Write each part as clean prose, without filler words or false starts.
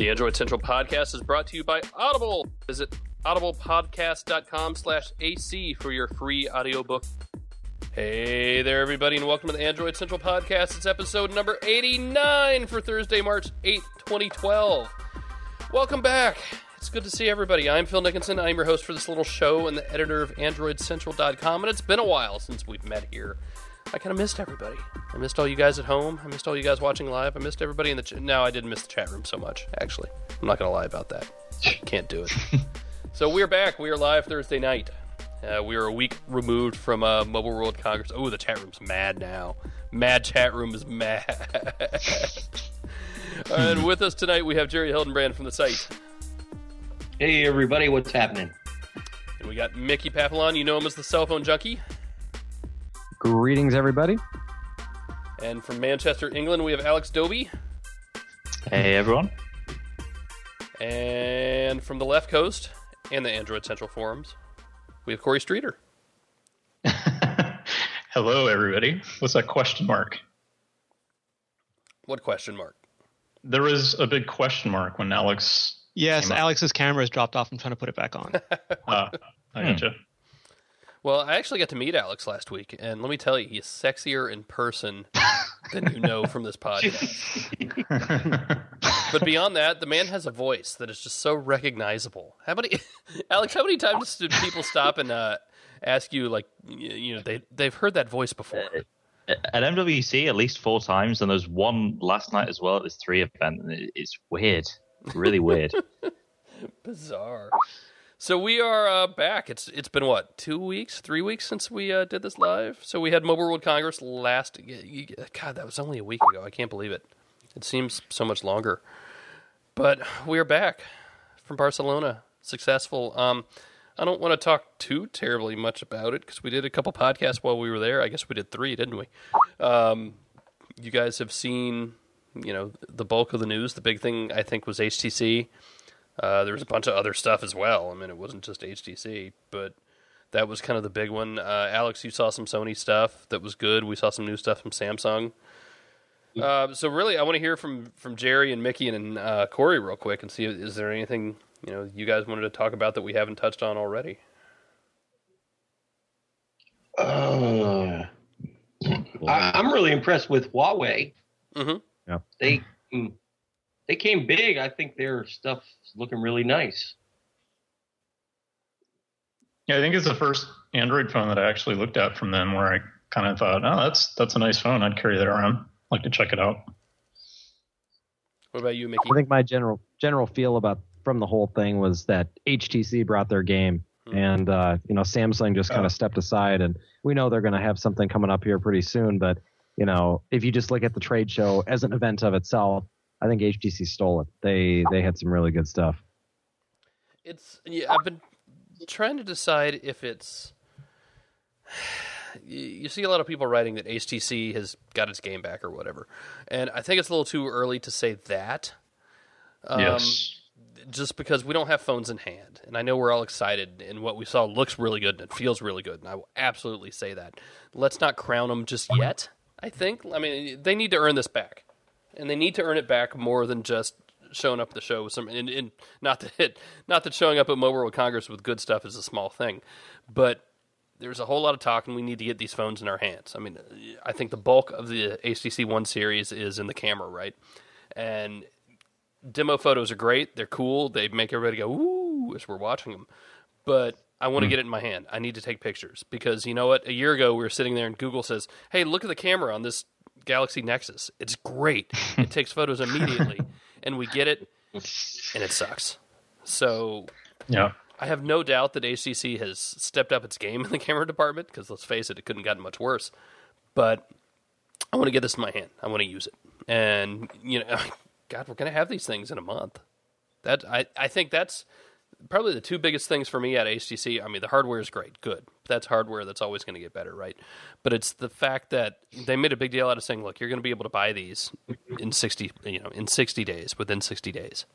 The Android Central podcast is brought to you by Audible. Visit audiblepodcast.com/AC for your free audiobook. Hey there, everybody, and welcome to the Android Central podcast. It's episode number 89 for Thursday, March 8th, 2012. Welcome back. It's good to see everybody. I'm Phil Nickinson. I'm your host for this little show and the editor of AndroidCentral.com, and it's been a while since we've met here. I kind of missed everybody. I missed all you guys at home. I missed all you guys watching live. I missed everybody in the chat. No, I didn't miss the chat room so much, actually. I'm not going to lie about that. Can't do it. So we're back. We are live Thursday night. We are a week removed from Mobile World Congress. Oh, the chat room's mad now. Mad chat room is mad. And with us tonight, we have Jerry Hildenbrand from the site. Hey, everybody. What's happening? And we got Mickey Papillon. You know him as the cell phone junkie. Greetings, everybody. And from Manchester, England, we have Alex Doby. Hey, everyone. And from the left coast and the Android Central forums, we have Corey Streeter. Hello, everybody. What's that question mark? What question mark? There was a big question mark when Alex... Yes, Alex's camera has dropped off. I'm trying to put it back on. I gotcha. Well, I actually got to meet Alex last week, and let me tell you, he's sexier in person than you know from this podcast. But beyond that, the man has a voice that is just so recognizable. Alex, how many times did people stop and ask you, like, they've heard that voice before? At MWC, at least 4 times, and there's one last night as well at this 3 event. It's weird. Really weird. Bizarre. So we are back. It's been, what, 2 weeks, 3 weeks since we did this live? So we had Mobile World Congress last... God, that was only a week ago. I can't believe it. It seems so much longer. But we are back from Barcelona. Successful. I don't want to talk too terribly much about it because we did a couple podcasts while we were there. I guess we did 3, didn't we? You guys have seen, the bulk of the news. The big thing, I think, was HTC. There was a bunch of other stuff as well. I mean, it wasn't just HTC, but that was kind of the big one. Alex, you saw some Sony stuff that was good. We saw some new stuff from Samsung. So really, I want to hear from Jerry and Mickey and Corey real quick and see, is there anything you guys wanted to talk about that we haven't touched on already? I'm really impressed with Huawei. Mm-hmm. Yeah. They came big. I think their stuff's looking really nice. Yeah, I think it's the first Android phone that I actually looked at from them where I kind of thought, oh, that's a nice phone. I'd carry that around. I'd like to check it out. What about you, Mickey? I think my general feel from the whole thing was that HTC brought their game, and Samsung just kind of stepped aside, and we know they're going to have something coming up here pretty soon. But if you just look at the trade show as an event of itself, I think HTC stole it. They had some really good stuff. I've been trying to decide if it's. You see a lot of people writing that HTC has got its game back or whatever, and I think it's a little too early to say that. Yes. Just because we don't have phones in hand, and I know we're all excited, and what we saw looks really good and it feels really good, and I will absolutely say that. Let's not crown them just yet. I mean, they need to earn this back. And they need to earn it back more than just showing up at the show with some. And not that showing up at Mobile World Congress with good stuff is a small thing, but there's a whole lot of talk, and we need to get these phones in our hands. I mean, I think the bulk of the HTC One series is in the camera, right? And demo photos are great; they're cool. They make everybody go "ooh" as we're watching them. But I want to get it in my hand. I need to take pictures because you know what? A year ago, we were sitting there, and Google says, "Hey, look at the camera on this Galaxy Nexus. It's great. It takes photos immediately." And we get it, and it sucks. So Yeah. I have no doubt that HTC has stepped up its game in the camera department because, let's face it, it couldn't have gotten much worse. But I want to get this in my hand. I want to use it. And, God, we're going to have these things in a month. I think that's probably the 2 biggest things for me at HTC. I mean, the hardware is great, good. That's hardware that's always going to get better, right? But it's the fact that they made a big deal out of saying, look, you're going to be able to buy these in 60 days, within 60 days.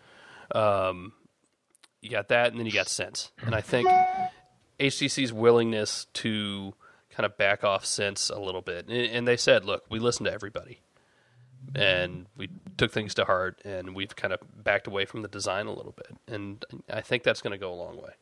You got that, and then you got Sense. And I think HTC's willingness to kind of back off Sense a little bit. And they said, look, we listen to everybody. and we took things to heart, and we've kind of backed away from the design a little bit, and I think that's going to go a long way.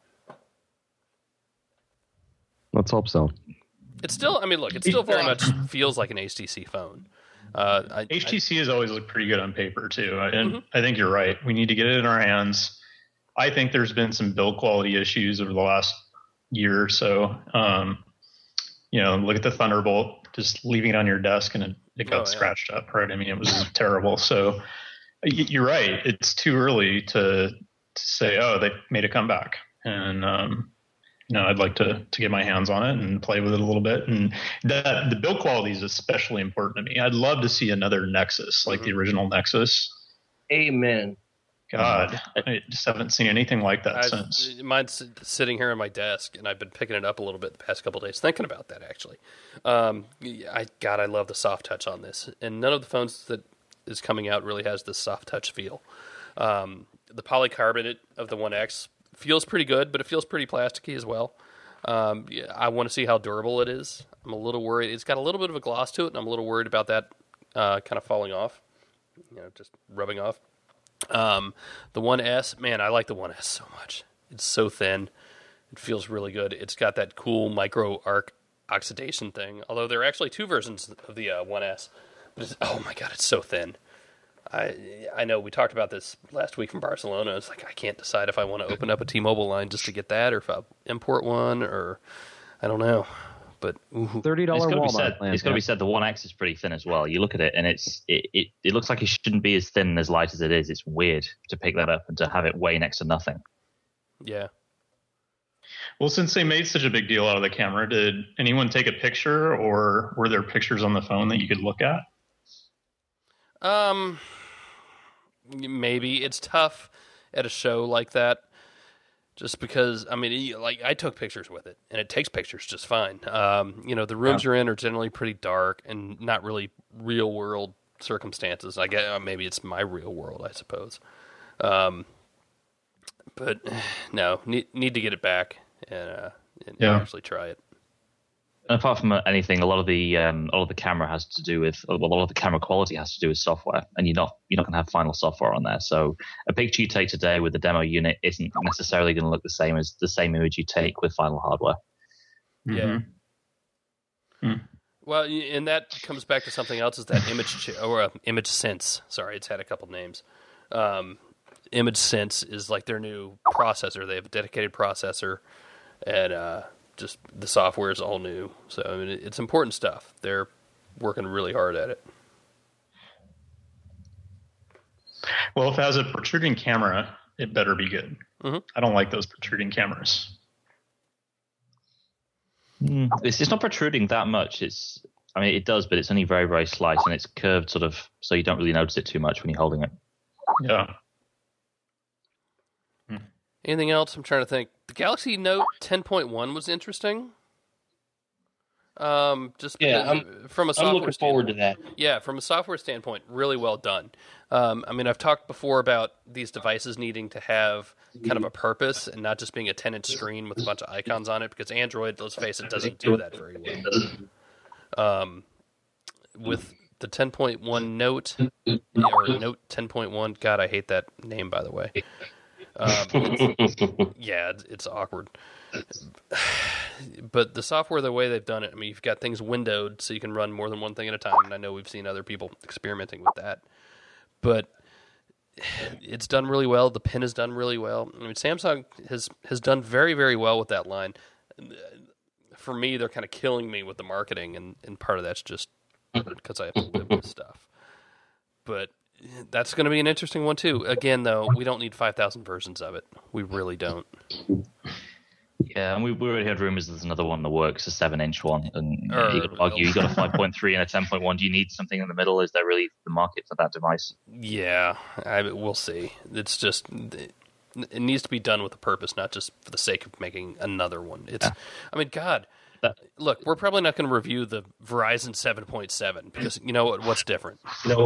Let's hope so. It's still, I mean, look, it still very much feels like an HTC phone. HTC has always looked pretty good on paper too, and I think you're right. We need to get it in our hands. I think there's been some build quality issues over the last year or so. Look at the Thunderbolt, just leaving it on your desk and it got scratched up, right? I mean, it was terrible. So you're right. It's too early to say, oh, they made a comeback. And, I'd like to get my hands on it and play with it a little bit. And the build quality is especially important to me. I'd love to see another Nexus, like the original Nexus. Amen. God, I just haven't seen anything like that since. Mine's sitting here on my desk, and I've been picking it up a little bit the past couple of days, thinking about that, actually. I love the soft touch on this. And none of the phones that is coming out really has this soft touch feel. The polycarbonate of the One X feels pretty good, but it feels pretty plasticky as well. I want to see how durable it is. I'm a little worried. It's got a little bit of a gloss to it, and I'm a little worried about that kind of falling off, just rubbing off. The One S, man, I like the One S so much. It's so thin. It feels really good. It's got that cool micro arc oxidation thing, although there are actually two versions of the One S. But oh my God, it's so thin. I know we talked about this last week from Barcelona. It's like I can't decide if I want to open up a T-Mobile line just to get that, or if I import one, or I don't know. But $30 Walmart plan. It's got to be said. The One X is pretty thin as well. You look at it, and it looks like it shouldn't be as thin and as light as it is. It's weird to pick that up and to have it weigh next to nothing. Yeah. Well, since they made such a big deal out of the camera, did anyone take a picture, or were there pictures on the phone that you could look at? Maybe. It's tough at a show like that. Just because, I mean, like I took pictures with it, and it takes pictures just fine. The rooms you're in are generally pretty dark and not really real world circumstances. I guess maybe it's my real world, I suppose. But no, need to get it back and actually try it. And apart from anything, a lot of the camera has to do with a lot of the camera quality has to do with software, and you're not going to have final software on there. So a picture you take today with the demo unit isn't necessarily going to look the same as the same image you take with final hardware. Yeah. Mm-hmm. Well, and that comes back to something else: is that Image Sense? Sorry, it's had a couple names. Image Sense is like their new processor. They have a dedicated processor, and just the software is all new. So, I mean, it's important stuff. They're working really hard at it. Well, if it has a protruding camera, it better be good. Mm-hmm. I don't like those protruding cameras. It's not protruding that much. It does, but it's only very, very slight, and it's curved sort of, so you don't really notice it too much when you're holding it. Yeah. Anything else? I'm trying to think. The Galaxy Note 10.1 was interesting. From a software I'm looking forward to that. Yeah, from a software standpoint, really well done. I've talked before about these devices needing to have kind of a purpose and not just being a 10-inch screen with a bunch of icons on it, because Android, let's face it, doesn't do that very well. With the 10.1 Note, or Note 10.1, God, I hate that name, by the way. It's awkward. But the software, the way they've done it, you've got things windowed so you can run more than one thing at a time, and I know we've seen other people experimenting with that. But it's done really well. The pen has done really well. Samsung has done very, very well with that line. For me, they're kind of killing me with the marketing, and part of that's just because I have to live with stuff. But that's going to be an interesting one, too. Again, though, we don't need 5,000 versions of it. We really don't. Yeah, and we already had rumors there's another one in the works, a 7-inch one. And you could argue you got a 5.3 and a 10.1. Do you need something in the middle? Is there really the market for that device? Yeah, we'll see. It's just, it needs to be done with a purpose, not just for the sake of making another one. Look, we're probably not going to review the Verizon 7.7 because you know what's different?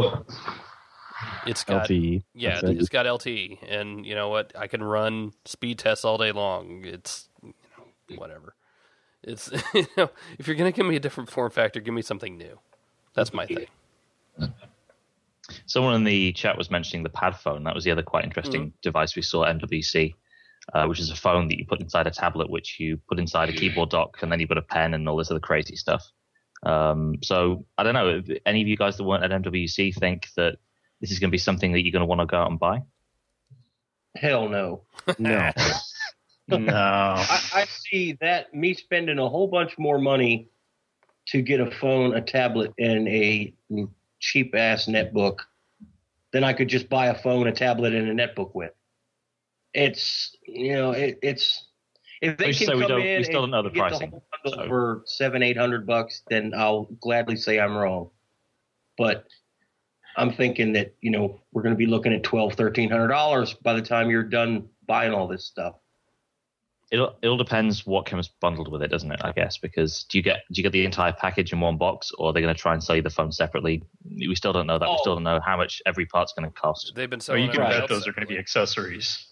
It's got LTE. Yeah, it's got LTE, and you know what? I can run speed tests all day long. It's whatever. It's if you're going to give me a different form factor, give me something new. That's my thing. Someone in the chat was mentioning the Pad phone. That was the other quite interesting device we saw at MWC, which is a phone that you put inside a tablet, which you put inside a keyboard dock, and then you put a pen and all this other crazy stuff. So I don't know. If any of you guys that weren't at MWC think that this is going to be something that you're going to want to go out and buy? Hell no. No. No. I see that me spending a whole bunch more money to get a phone, a tablet, and a cheap ass netbook than I could just buy a phone, a tablet, and a netbook with. It's it's if they can come in we still don't know the and get pricing the whole bundle for $700-800, then I'll gladly say I'm wrong. But I'm thinking that we're going to be looking at $1,200-1,300 by the time you're done buying all this stuff. It all depends what comes bundled with it, doesn't it? I guess, because do you get the entire package in one box, or are they going to try and sell you the phone separately? We still don't know that. We still don't know how much every part's going to cost. They've been So selling you can everything bet else those are going to be accessories.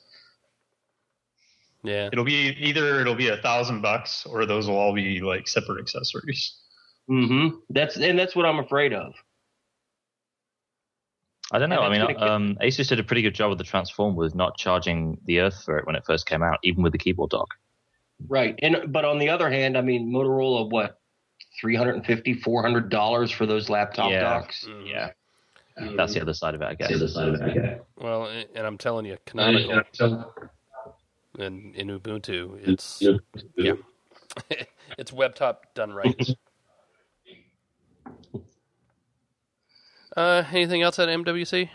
Yeah. It'll be $1,000 or those will all be like separate accessories. Mm-hmm. That's what I'm afraid of. I don't know. I And mean, Asus did a pretty good job with the Transform with not charging the earth for it when it first came out, even with the keyboard dock. Right. But on the other hand, I mean, Motorola, what, $350-400 for those laptop docks? Yeah. That's the other side of it, I guess. Well, and I'm telling you, Canonical and in Ubuntu, it's it's WebTop done right. Anything else at MWC?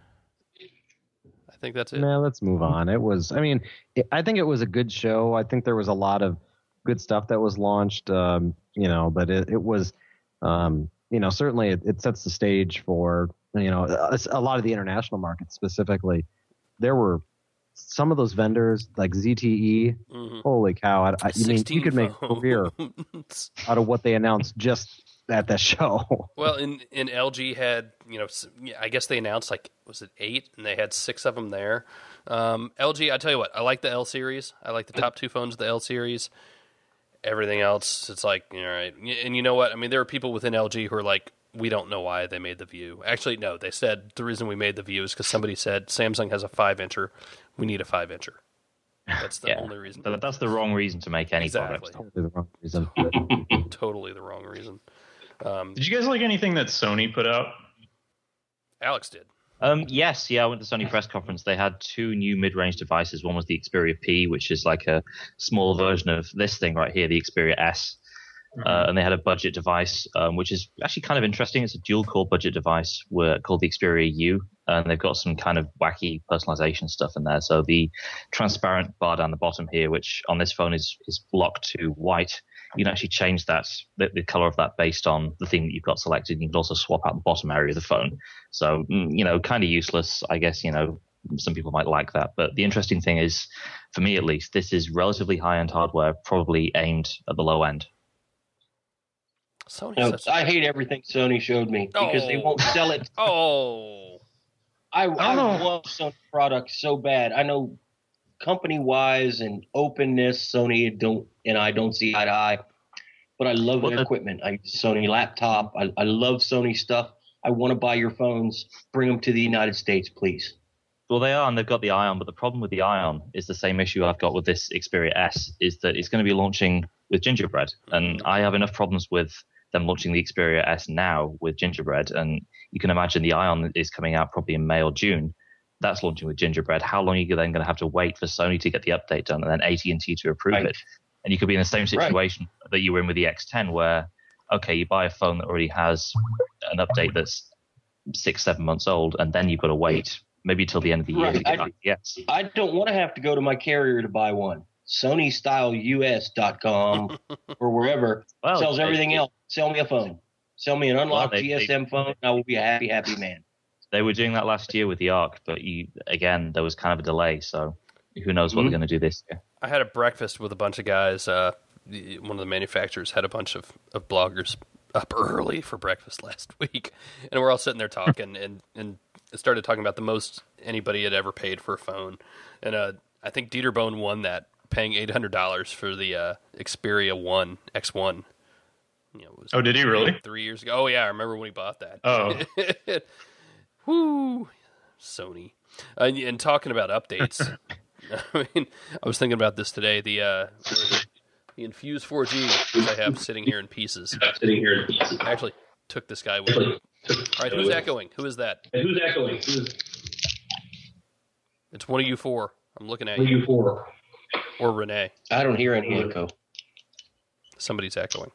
I think that's it. No, let's move on. I think it was a good show. I think there was a lot of good stuff that was launched, but it was, certainly it sets the stage for, a lot of the international markets specifically. There were some of those vendors like ZTE. Mm-hmm. Holy cow. You could make a career out of what they announced just at that show. Well, in LG had, I guess they announced was it 8, and they had 6 of them there. LG, I tell you what, I like the L series. I like the top 2 phones of the L series. Everything else, it's like, all right. And you know what? I mean, there are people within LG who are like, we don't know why they made the View. Actually, no, they said the reason we made the View is because somebody said Samsung has a 5-incher. We need a 5-incher. That's the only reason. So that's the wrong reason to make any Exactly. product. Totally the wrong reason. Totally the wrong reason. Did you guys like anything that Sony put out? Alex did. Yes, I went to the Sony press conference. They had 2 new mid-range devices. One was the Xperia P, which is like a small version of this thing right here, the Xperia S. And they had a budget device, which is actually kind of interesting. It's a dual-core budget device called the Xperia U, and they've got some kind of wacky personalization stuff in there. So the transparent bar down the bottom here, which on this phone is locked to white, you can actually change that, the color of that based on the thing that you've got selected. You can also swap out the bottom area of the phone. So, kind of useless, I guess, some people might like that. But the interesting thing is, for me at least, this is relatively high-end hardware, probably aimed at the low end. I hate everything Sony showed me because they won't sell it. I love Sony products so bad. I know company-wise and openness, Sony I don't see eye to eye. But I love their equipment. I use Sony laptop. I love Sony stuff. I want to buy your phones. Bring them to the United States, please. Well, they are, and they've got the Ion. But the problem with the Ion is the same issue I've got with this Xperia S, is that it's going to be launching with Gingerbread. And I have enough problems with them launching the Xperia S now with Gingerbread. And you can imagine the Ion is coming out probably in May or June. That's launching with Gingerbread. How long are you then going to have to wait for Sony to get the update done and then AT&T to approve it? And you could be in the same situation that you were in with the X10 where, okay, you buy a phone that already has an update that's 6-7 months old, and then you've got to wait maybe till the end of the year to get IPS. I don't want to have to go to my carrier to buy one. SonyStyleUS.com or wherever sells everything else. Sell me a phone. Sell me an unlocked GSM phone, and I will be a happy, happy man. They were doing that last year with the Arc, but there was kind of a delay, so who knows what they're going to do this year. I had a breakfast with a bunch of guys. One of the manufacturers had a bunch of bloggers up early for breakfast last week, and we're all sitting there talking and started talking about the most anybody had ever paid for a phone. And I think Dieter Bohn won that, paying $800 for the Xperia 1 X1. Did he really? 3 years ago. Oh, yeah, I remember when he bought that. Oh. Woo, Sony. And talking about updates, I mean, I was thinking about this today. The Infuse 4G, which I have sitting here in pieces. I actually took this guy with me. All right, who's echoing? Who is that? It's one of you four. I'm looking at you. Or Renee. I don't hear any echo. Somebody's echoing.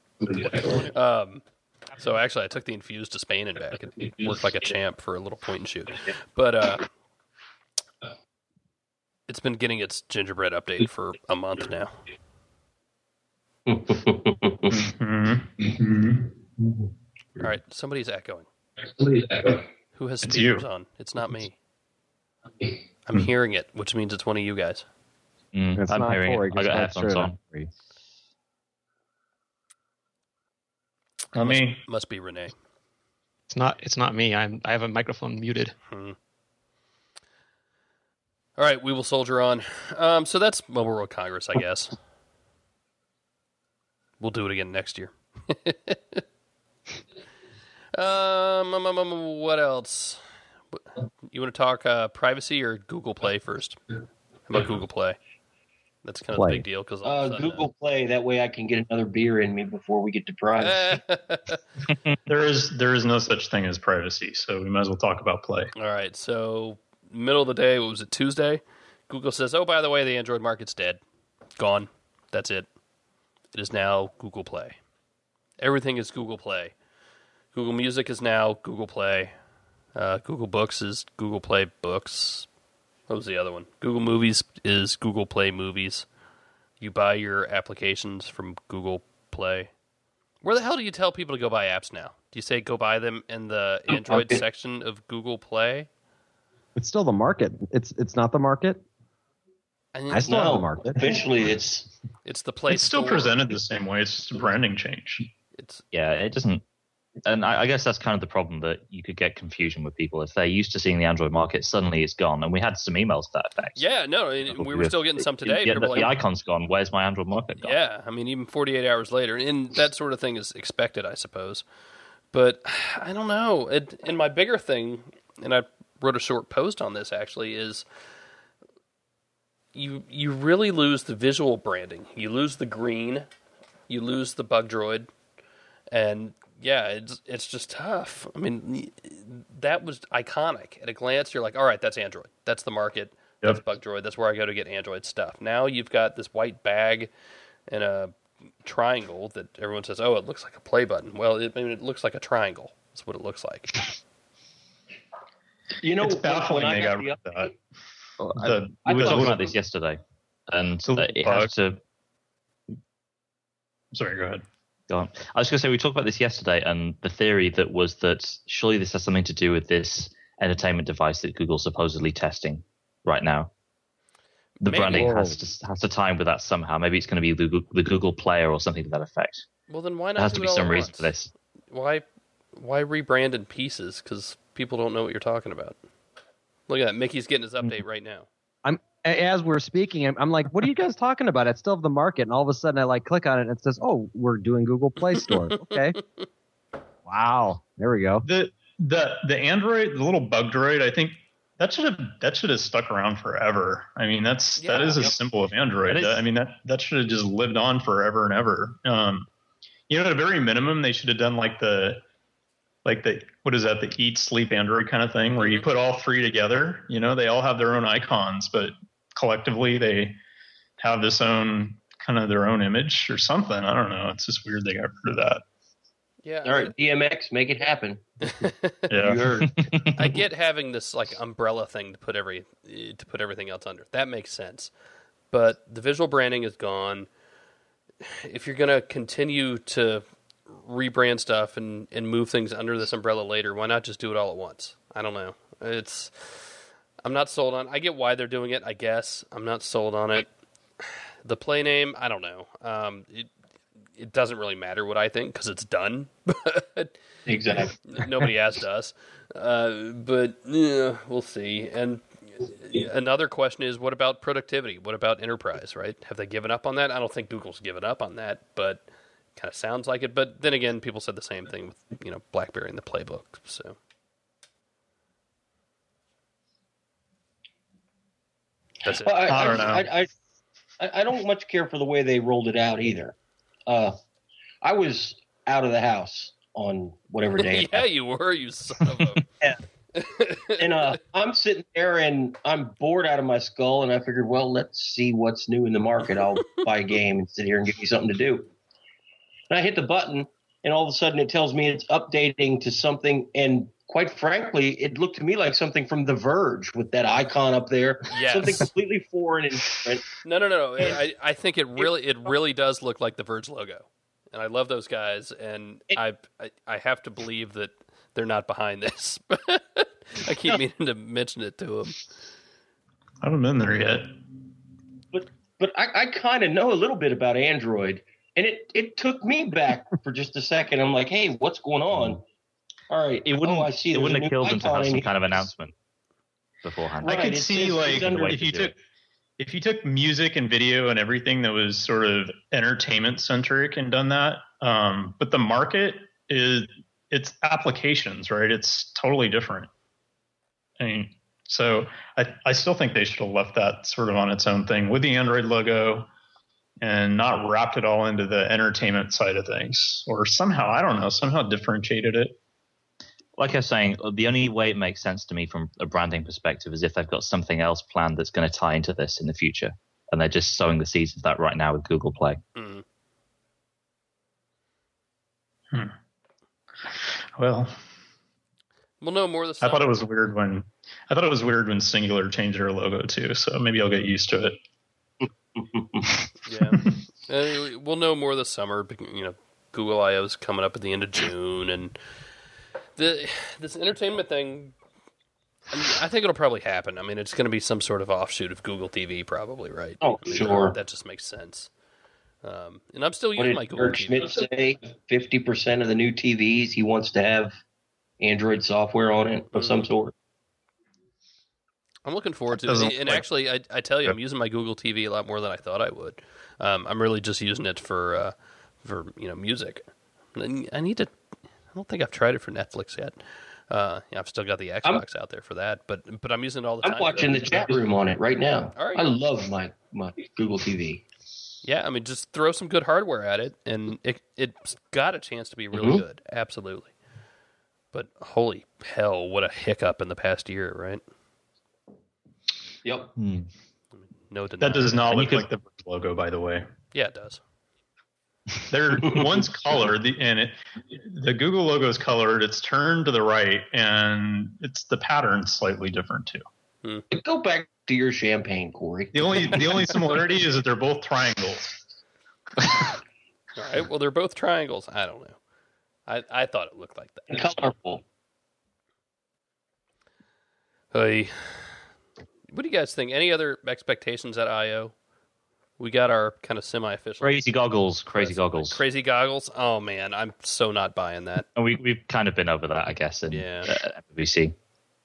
So actually, I took the Infuse to Spain and back. It worked like a champ for a little point and shoot. But it's been getting its gingerbread update for a month now. All right, somebody's echoing. Who has speakers on? It's not me. I'm hearing it, which means it's one of you guys. It's I'm not hearing Corey, it. I got headphones on. Not me. Must be Renee. It's not me. I have a microphone muted. All right, we will soldier on. So that's Mobile World Congress, I guess. We'll do it again next year. What else? You want to talk privacy or Google Play first? How about Google Play? That's kind of a big deal because Google Play. That way, I can get another beer in me before we get to privacy. There is no such thing as privacy, so we might as well talk about Play. All right, so middle of the day, what was it, Tuesday? Google says, "Oh, by the way, the Android market's dead, gone. That's it. It is now Google Play. Everything is Google Play. Google Music is now Google Play. Google Books is Google Play Books." What was the other one? Google Movies is Google Play Movies. You buy your applications from Google Play. Where the hell do you tell people to go buy apps now? Do you say go buy them in the Android section of Google Play? It's still the market. It's not the market. I still have the market. Officially, it's the Play. It's still presented the same way. It's just a branding change. It doesn't. And I guess that's kind of the problem, that you could get confusion with people. If they're used to seeing the Android market, suddenly it's gone. And we had some emails to that effect. Yeah, no, we were still getting some today. Yeah, the icon's gone. Where's my Android market gone? Yeah, I mean, even 48 hours later. And that sort of thing is expected, I suppose. But I don't know. And my bigger thing, and I wrote a short post on this actually, is you really lose the visual branding. You lose the green. You lose the bug droid. And yeah, it's just tough. I mean, that was iconic. At a glance, you're like, all right, that's Android. That's the market. That's Bug Droid. That's where I go to get Android stuff. Now you've got this white bag and a triangle that everyone says, oh, it looks like a play button. Well, it looks like a triangle. That's what it looks like. You know, it's baffling they got rid of that. We were talking about this yesterday. And it has to... Sorry, go ahead. Go on. I was going to say, we talked about this yesterday, and the theory was that surely this has something to do with this entertainment device that Google's supposedly testing right now. The branding has to tie in with that somehow. Maybe it's going to be the Google Player or something to that effect. Well, then why not? There has to be some reason for this. Why rebrand in pieces? Because people don't know what you're talking about. Look at that. Mickey's getting his update right now. As we're speaking, I'm like, what are you guys talking about? I still have the market, and all of a sudden I click on it, and it says, oh, we're doing Google Play Store. Okay. Wow. There we go. The Android, the little bug droid, I think that should have stuck around forever. I mean, that is a symbol of Android. I mean, that should have just lived on forever and ever. At a very minimum, they should have done like the what is that, the eat sleep Android kind of thing, where you put all three together. They all have their own icons, but collectively they have this own kind of their own image or something. I don't know. It's just weird they got rid of that. Yeah. All right, DMX, make it happen. Yeah. You heard. I get having this umbrella thing to put everything else under. That makes sense. But the visual branding is gone. If you're going to continue to rebrand stuff and move things under this umbrella later, why not just do it all at once? I don't know. I'm not sold on. I get why they're doing it, I guess. I'm not sold on it. The Play name, I don't know. It doesn't really matter what I think because it's done. Exactly. Nobody asked us. But we'll see. And another question is, what about productivity? What about enterprise, right? Have they given up on that? I don't think Google's given up on that, but kind of sounds like it. But then again, people said the same thing with BlackBerry and the Playbook. So That's it. Well, I don't know. I don't much care for the way they rolled it out either. I was out of the house on whatever day. Yeah, you were, you son of a... Yeah. And I'm sitting there and I'm bored out of my skull, and I figured, well, let's see what's new in the market. I'll buy a game and sit here and give me something to do. And I hit the button, and all of a sudden it tells me it's updating to something, and quite frankly, it looked to me like something from The Verge with that icon up there. Yes. Something completely foreign and different. No. I think it really does look like the Verge logo, and I love those guys, and I have to believe that they're not behind this. I keep meaning to mention it to them. I haven't been there yet. But I kind of know a little bit about Android, and it took me back for just a second. I'm like, hey, what's going on? All right. It wouldn't, I see it wouldn't have killed them to have some kind of here. announcement beforehand. I could see if you took music and video and everything that was sort of entertainment centric and done that, but the market it's applications, right? It's totally different. I mean, so I still think they should have left that sort of on its own thing with the Android logo and not wrapped it all into the entertainment side of things, or somehow differentiated it. Like I was saying, the only way it makes sense to me from a branding perspective is if they've got something else planned that's going to tie into this in the future, and they're just sowing the seeds of that right now with Google Play. Mm. Well, we'll know more this summer. I thought it was weird when Singular changed their logo too, so maybe I'll get used to it. Yeah. We'll know more this summer. Google I/O is coming up at the end of June, and this entertainment thing, I think it'll probably happen. I mean, it's going to be some sort of offshoot of Google TV, probably, right? Oh, sure. That just makes sense. And I'm still using my Google Eric TV. Schmidt say 50% of the new TVs he wants to have Android software on it of some sort. I'm looking forward to it. And actually, I tell you, I'm using my Google TV a lot more than I thought I would. I'm really just using it for music. I don't think I've tried it for Netflix yet. I've still got the Xbox out there for that, but I'm using it all the time. I'm watching the chat room on it right now. All right. I love my Google TV. Yeah, I mean, just throw some good hardware at it, and it's got a chance to be really good. Absolutely. But holy hell, what a hiccup in the past year, right? Yep. No denying. That does not look like the Verge logo, by the way. Yeah, it does. One's colored, and the Google logo is colored. It's turned to the right, and the pattern's slightly different too. Go back to your champagne, Corey. The only similarity is that they're both triangles. All right. Well, they're both triangles. I don't know. I thought it looked like that. And colorful. Hey, what do you guys think? Any other expectations at I/O? We got our kind of semi-official. Crazy goggles. Crazy goggles. Oh man, I'm so not buying that. And we've kind of been over that, I guess. In FBC.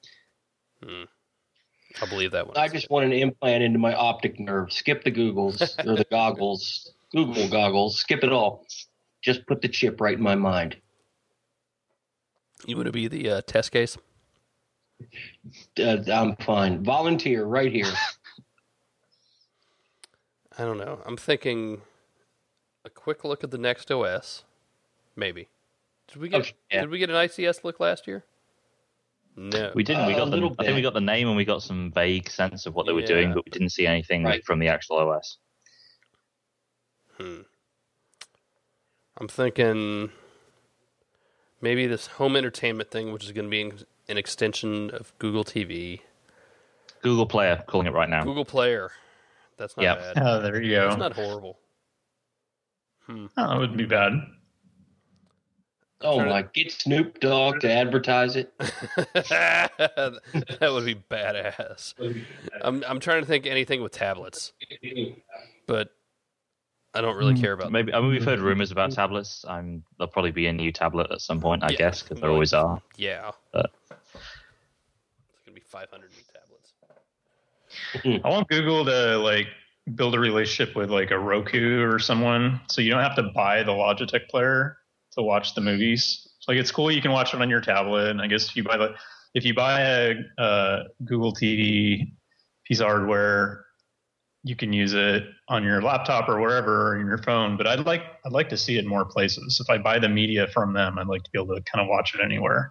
I'll believe that one. I just want an implant into my optic nerve. Skip the Googles or the goggles. Google goggles. Skip it all. Just put the chip right in my mind. You want to be the test case? I'm fine. Volunteer right here. I don't know. I'm thinking a quick look at the Next OS. Maybe. Did we get an ICS look last year? No. We didn't. I think we got the name and we got some vague sense of what they were doing, but we didn't see anything from the actual OS. I'm thinking maybe this home entertainment thing, which is going to be an extension of Google TV. Google Player, calling it right now. Google Player. That's not bad. Oh, there you go. It's not horrible. Oh, that wouldn't be bad. Oh my! Get Snoop Dogg to advertise it. That would be badass. I'm trying to think anything with tablets, but I don't really care about. Maybe. I mean, we've heard rumors about tablets. There'll probably be a new tablet at some point, I guess, because there always are. Yeah. But it's gonna be 500 new tablets. I want Google to build a relationship with a Roku or someone, so you don't have to buy the Logitech player to watch the movies. It's cool you can watch it on your tablet, and I guess if you buy a Google TV piece of hardware, you can use it on your laptop or wherever, or in your phone. But I'd like to see it in more places. If I buy the media from them, I'd like to be able to kind of watch it anywhere.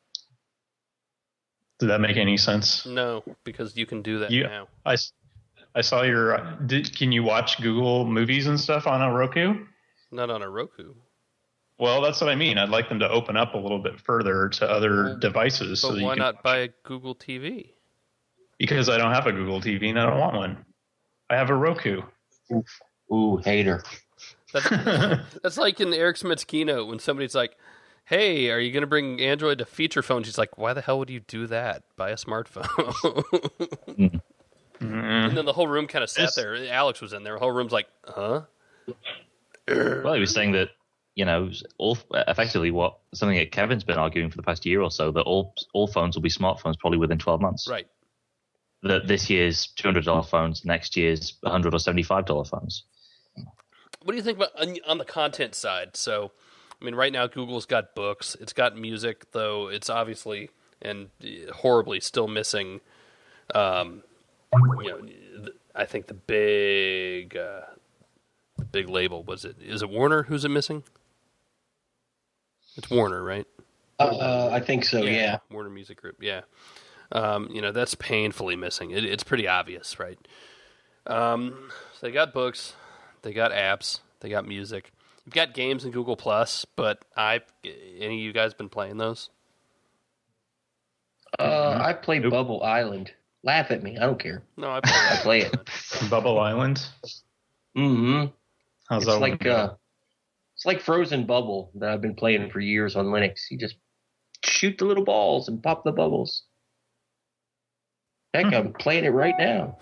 Did that make any sense? No, because you can do that now. I saw your. Can you watch Google movies and stuff on a Roku? Not on a Roku. Well, that's what I mean. I'd like them to open up a little bit further to other devices. But why not buy a Google TV? Because I don't have a Google TV and I don't want one. I have a Roku. Ooh, hater. That's like in Eric Schmidt's keynote when somebody's like, hey, are you going to bring Android to feature phones? He's like, why the hell would you do that? Buy a smartphone. And then the whole room kind of sat there. Alex was in there. The whole room's like, huh? Well, he was saying that, effectively something that Kevin's been arguing for the past year or so, that all phones will be smartphones probably within 12 months. Right. That this year's $200 phones, next year's $100 or $75 phones. What do you think about on the content side? So, I mean, right now Google's got books. It's got music, though it's obviously and horribly still missing I think the big label is it Warner? Who's it missing? It's Warner, right? I think so. Yeah. Warner Music Group. Yeah. That's painfully missing. It's pretty obvious, right? So they got books, they got apps, they got music. You've got games in Google Plus, but any of you guys been playing those? I play Bubble Island. Laugh at me. I don't care. No, I play it. Bubble Island? Mm-hmm. How's that? It's like Frozen Bubble that I've been playing for years on Linux. You just shoot the little balls and pop the bubbles. Heck, I'm playing it right now.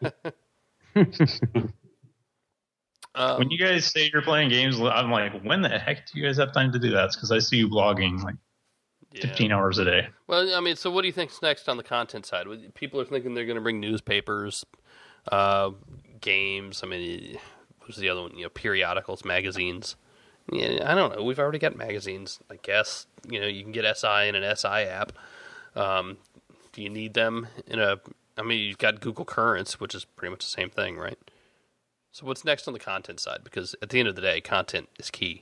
When you guys say you're playing games, I'm like, when the heck do you guys have time to do that? It's because I see you blogging 15 hours a day. Well, I mean, so what do you think's next on the content side? People are thinking they're going to bring newspapers, games. I mean, what's the other one? Periodicals, magazines. Yeah, I don't know. We've already got magazines, I guess. You can get SI in an SI app. Do you need them you've got Google Currents, which is pretty much the same thing, right? So what's next on the content side? Because at the end of the day, content is key.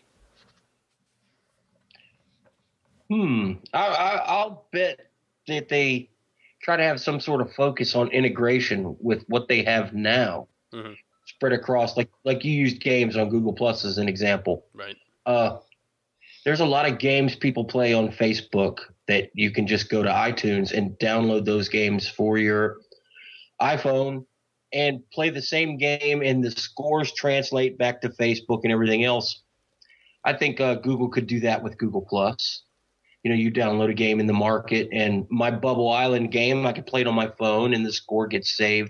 I'll bet that they try to have some sort of focus on integration with what they have now, spread across. Like you used games on Google Plus as an example. Right. There's a lot of games people play on Facebook that you can just go to iTunes and download those games for your iPhone and play the same game, and the scores translate back to Facebook and everything else. I think Google could do that with Google Plus. You download a game in the market, and my Bubble Island game, I can play it on my phone, and the score gets saved.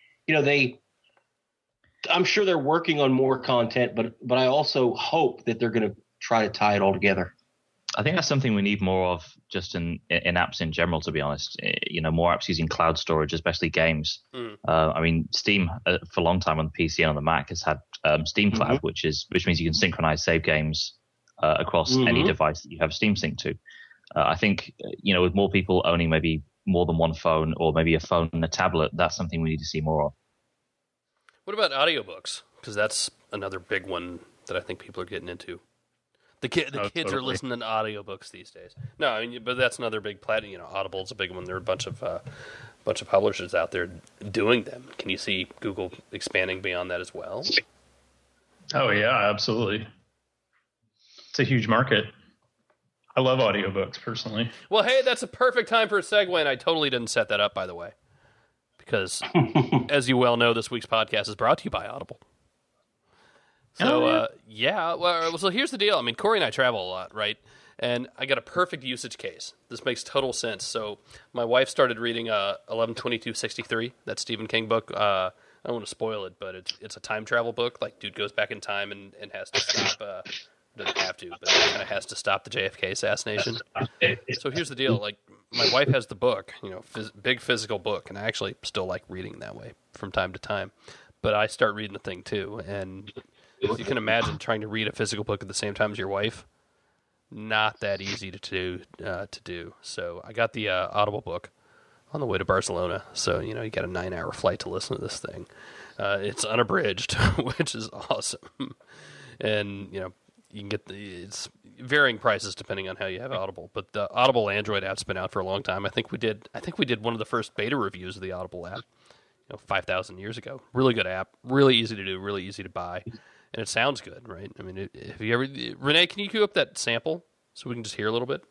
I'm sure they're working on more content, but I also hope that they're going to try to tie it all together. I think that's something we need more of just in apps in general, to be honest. More apps using cloud storage, especially games. I mean, Steam for a long time on the PC and on the Mac has had Steam Cloud, which means you can synchronize save games across any device that you have Steam Sync to. I think, with more people owning maybe more than one phone or maybe a phone and a tablet, that's something we need to see more of. What about audiobooks? Because that's another big one that I think people are getting into. The kids totally are listening to audiobooks these days. No, I mean, but that's another big platform. Audible's a big one. There are a bunch of publishers out there doing them. Can you see Google expanding beyond that as well? Oh yeah, absolutely. It's a huge market. I love audiobooks personally. Well, hey, that's a perfect time for a segue, and I totally didn't set that up, by the way, because as you well know, this week's podcast is brought to you by Audible. So, so here's the deal. I mean, Corey and I travel a lot, right? And I got a perfect usage case. This makes total sense. So my wife started reading 11/22/63, that Stephen King book. I don't want to spoil it, but it's a time travel book. Like, dude goes back in time and has to stop, doesn't have to, but kind of has to stop the JFK assassination. So here's the deal. Like, my wife has the book, big physical book, and I actually still like reading that way from time to time. But I start reading the thing, too, and as you can imagine, trying to read a physical book at the same time as your wife, not that easy to do. So I got the Audible book on the way to Barcelona. So, you got a 9-hour flight to listen to this thing. It's unabridged, which is awesome. And, you can get it's varying prices depending on how you have Audible. But the Audible Android app's been out for a long time. I think we did one of the first beta reviews of the Audible app, 5,000 years ago. Really good app, really easy to do, really easy to buy. And it sounds good, right? I mean, have you ever... Renee, can you cue up that sample so we can just hear a little bit?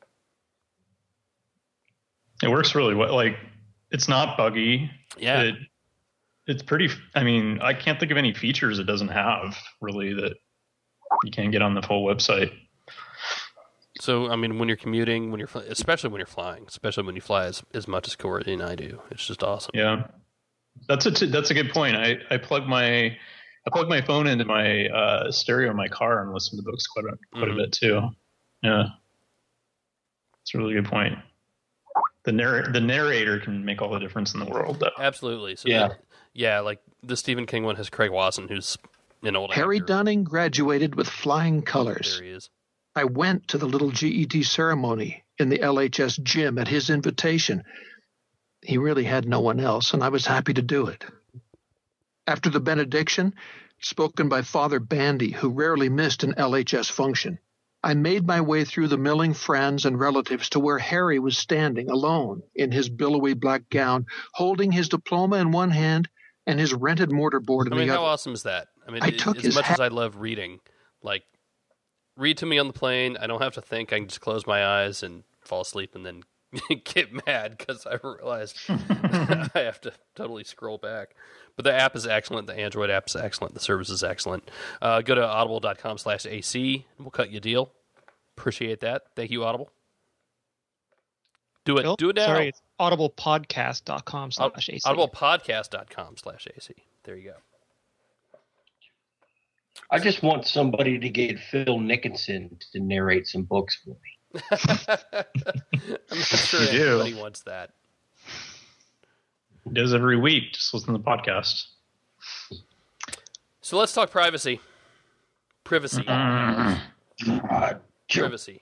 It works really well. Like, it's not buggy. Yeah. It's pretty... I mean, I can't think of any features it doesn't have, really, that you can't get on the full website. So, I mean, when you're commuting, especially when you're flying, especially when you fly as much as Corey and I do, it's just awesome. Yeah. That's a good point. I plug my phone into my stereo in my car and listen to books quite a bit too. Yeah, it's a really good point. The narrator can make all the difference in the world, though. Absolutely. So yeah, like the Stephen King one has Craig Wasson, who's an old Harry actor. Dunning graduated with flying colors. There he is. I went to the little GED ceremony in the LHS gym at his invitation. He really had no one else, and I was happy to do it. After the benediction, spoken by Father Bandy, who rarely missed an LHS function, I made my way through the milling friends and relatives to where Harry was standing alone in his billowy black gown, holding his diploma in one hand and his rented mortarboard in the other. How awesome is that? I mean, as I love reading, like, read to me on the plane. I don't have to think. I can just close my eyes and fall asleep and then get mad because I realized I have to totally scroll back. But the app is excellent. The Android app is excellent. The service is excellent. Go to audible.com/AC. We'll cut you a deal. Appreciate that. Thank you, Audible. Do it. Bill? Do it now. Sorry, it's audiblepodcast.com/AC. Audiblepodcast.com/AC. There you go. I just want somebody to get Phil Nickinson to narrate some books for me. I'm not sure anybody wants that. He does every week. Just listen to the podcast. So let's talk privacy. Privacy. Privacy.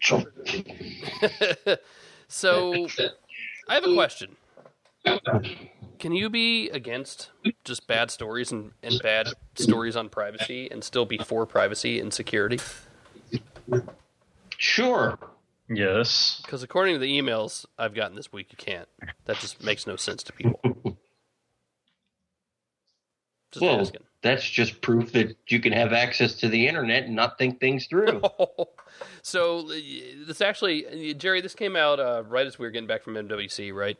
So I have a question. Can you be against just bad stories and bad stories on privacy and still be for privacy and security? Sure. Yes. Because according to the emails I've gotten this week, you can't. That just makes no sense to people. Just asking. That's just proof that you can have access to the internet and not think things through. So this actually, Jerry, this came out right as we were getting back from MWC, right?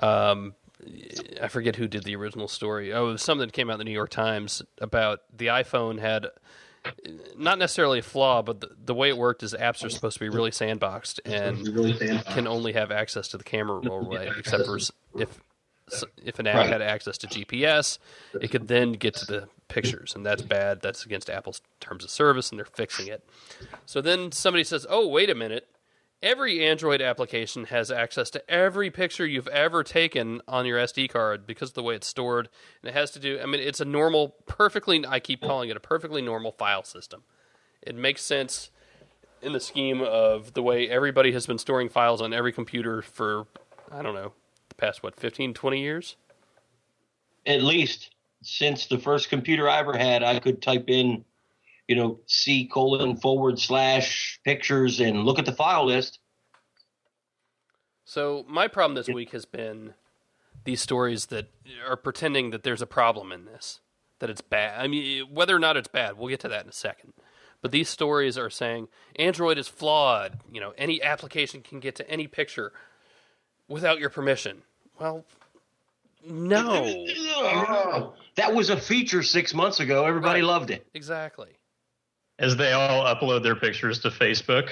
I forget who did the original story. Oh, it was something that came out in the New York Times about the iPhone had not necessarily a flaw, but the way it worked is apps are supposed to be really sandboxed and can only have access to the camera roll, right? Except for if an app had access to GPS, it could then get to the pictures, and that's bad. That's against Apple's terms of service, and they're fixing it. So then somebody says, oh, wait a minute. Every Android application has access to every picture you've ever taken on your SD card because of the way it's stored. And it has to do, I mean, it's a normal, I keep calling it a perfectly normal file system. It makes sense in the scheme of the way everybody has been storing files on every computer for, I don't know, the past, 15, 20 years? At least since the first computer I ever had, I could type in C:/pictures and look at the file list. So my problem this week has been these stories that are pretending that there's a problem in this, that it's bad. I mean, whether or not it's bad, we'll get to that in a second. But these stories are saying Android is flawed. Any application can get to any picture without your permission. Well, no. That was a feature 6 months ago. Everybody loved it. Exactly. As they all upload their pictures to Facebook.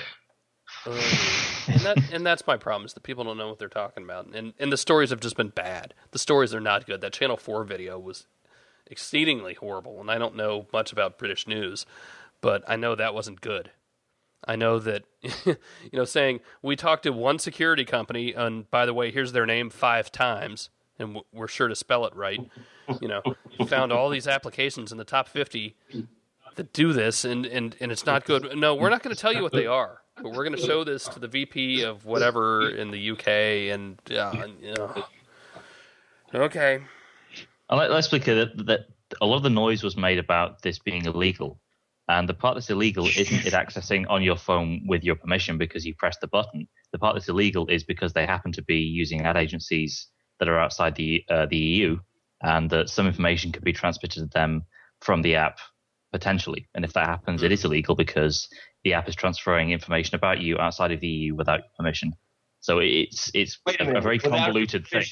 And that's my problem, is that people don't know what they're talking about. And the stories have just been bad. The stories are not good. That Channel 4 video was exceedingly horrible, and I don't know much about British news, but I know that wasn't good. I know that, saying, we talked to one security company, and by the way, here's their name 5 times, and we're sure to spell it right. Found all these applications in the top 50 that do this, and it's not good. No, we're not going to tell you what they are, but we're going to show this to the VP of whatever in the UK, and okay. Let's be clear that a lot of the noise was made about this being illegal. And the part that's illegal isn't it accessing on your phone with your permission because you pressed the button. The part that's illegal is because they happen to be using ad agencies that are outside the EU, and that some information could be transmitted to them from the app potentially. And if that happens, it is illegal because the app is transferring information about you outside of the EU without permission. So it's a very convoluted thing.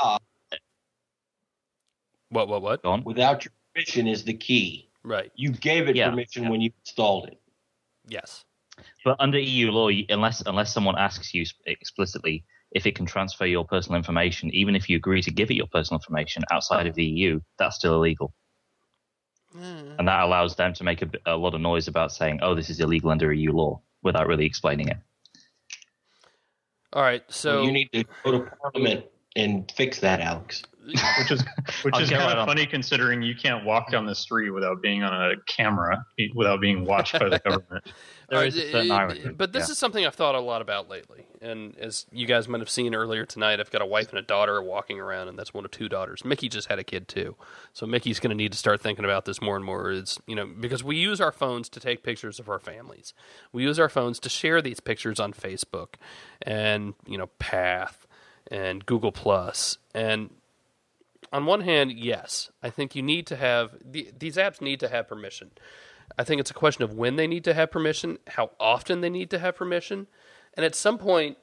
What? Go on. Without your permission is the key. Right. You gave it permission when you installed it. Yes. But under EU law, unless someone asks you explicitly if it can transfer your personal information, even if you agree to give it your personal information outside of the EU, that's still illegal. And that allows them to make a lot of noise about saying, oh, this is illegal under EU law, without really explaining it. All right, so... Well, you need to go to Parliament and fix that, Alex. Which is kind of funny considering you can't walk down the street without being on a camera, without being watched by the government. There is a certain irony. But this is something I've thought a lot about lately. And as you guys might have seen earlier tonight, I've got a wife and a daughter walking around, and that's one of two daughters. Mickey just had a kid too. So Mickey's going to need to start thinking about this more and more. Is, because we use our phones to take pictures of our families. We use our phones to share these pictures on Facebook and, Path and Google Plus. And on one hand, yes, I think you need to have these apps need to have permission. I think it's a question of when they need to have permission, how often they need to have permission, and at some point,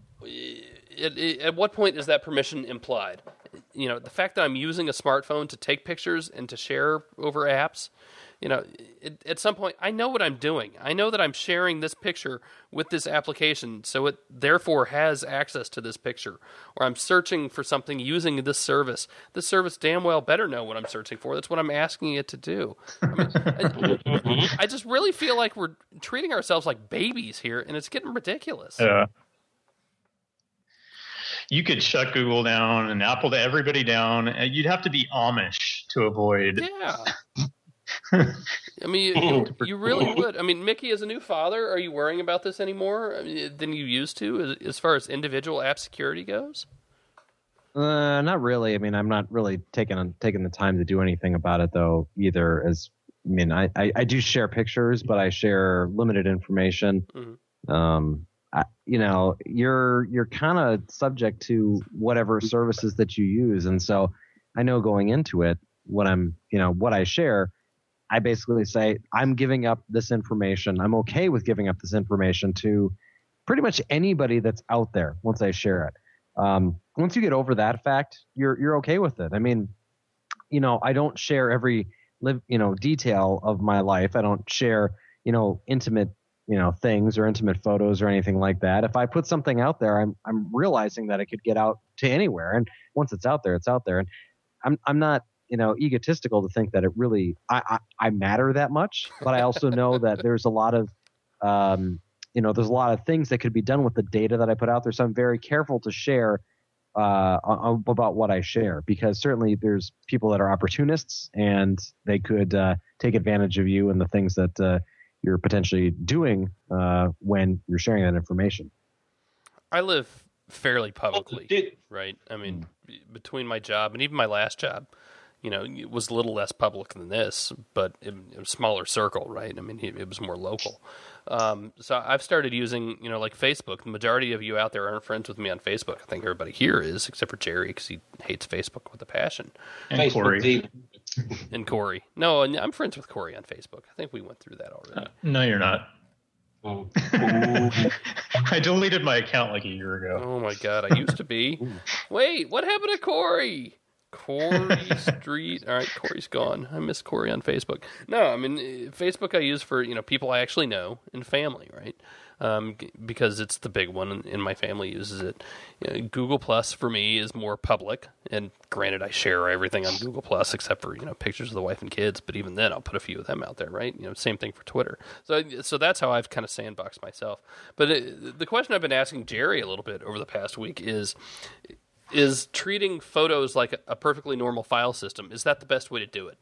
at what point is that permission implied? The fact that I'm using a smartphone to take pictures and to share over apps, at some point, I know what I'm doing. I know that I'm sharing this picture with this application, so it therefore has access to this picture. Or I'm searching for something using this service. This service damn well better know what I'm searching for. That's what I'm asking it to do. I just really feel like we're treating ourselves like babies here, and it's getting ridiculous. Yeah. You could shut Google down and Apple to everybody down. You'd have to be Amish to avoid. Yeah. I mean, you really would. I mean, Mickey, as a new father, are you worrying about this anymore than you used to as far as individual app security goes? Not really. I mean, I'm not really taking the time to do anything about it, though, either. I do share pictures, but I share limited information. Mm-hmm. You're kind of subject to whatever services that you use. And so I know going into it, what I share, I basically say, I'm giving up this information. I'm okay with giving up this information to pretty much anybody that's out there once I share it. Once you get over that fact, you're okay with it. I mean, I don't share every detail of my life. I don't share, intimate, things or intimate photos or anything like that. If I put something out there, I'm realizing that it could get out to anywhere. And once it's out there, it's out there. And I'm not, egotistical to think that it really, I matter that much, but I also know that there's a lot of, there's a lot of things that could be done with the data that I put out there. So I'm very careful to share about what I share, because certainly there's people that are opportunists and they could take advantage of you and the things that you're potentially doing when you're sharing that information. I live fairly publicly, right? I mean, between my job and even my last job, it was a little less public than this, but it was a smaller circle, right? I mean, it was more local. So I've started using, like Facebook. The majority of you out there aren't friends with me on Facebook. I think everybody here is, except for Jerry, because he hates Facebook with a passion. And Corey. And Corey. No, I'm friends with Corey on Facebook. I think we went through that already. No, you're not. I deleted my account like a year ago. Oh, my God. I used to be. Wait, what happened to Corey? Corey Street. All right, Corey's gone. I miss Corey on Facebook. No, I mean, Facebook I use for, people I actually know and family, right? Because it's the big one and my family uses it. Google Plus for me is more public, and granted I share everything on Google Plus except for, pictures of the wife and kids, but even then I'll put a few of them out there, right? Same thing for Twitter. So that's how I've kind of sandboxed myself. But the question I've been asking Jerry a little bit over the past week is treating photos like a perfectly normal file system, is that the best way to do it?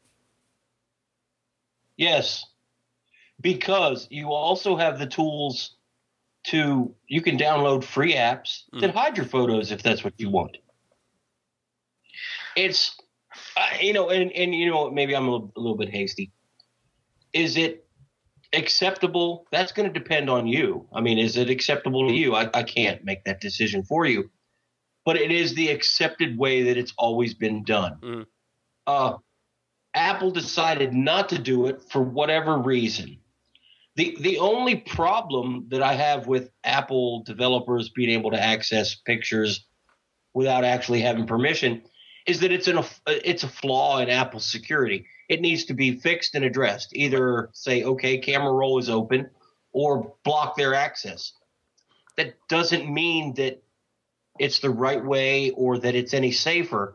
Yes, because you also have the tools you can download free apps that hide your photos if that's what you want. Maybe I'm a little bit hasty. Is it acceptable? That's going to depend on you. I mean, is it acceptable to you? I can't make that decision for you, but it is the accepted way that it's always been done. Apple decided not to do it for whatever reason. The only problem that I have with Apple developers being able to access pictures without actually having permission is that it's a flaw in Apple's security. It needs to be fixed and addressed. Either say, okay, camera roll is open, or block their access. That doesn't mean that it's the right way or that it's any safer.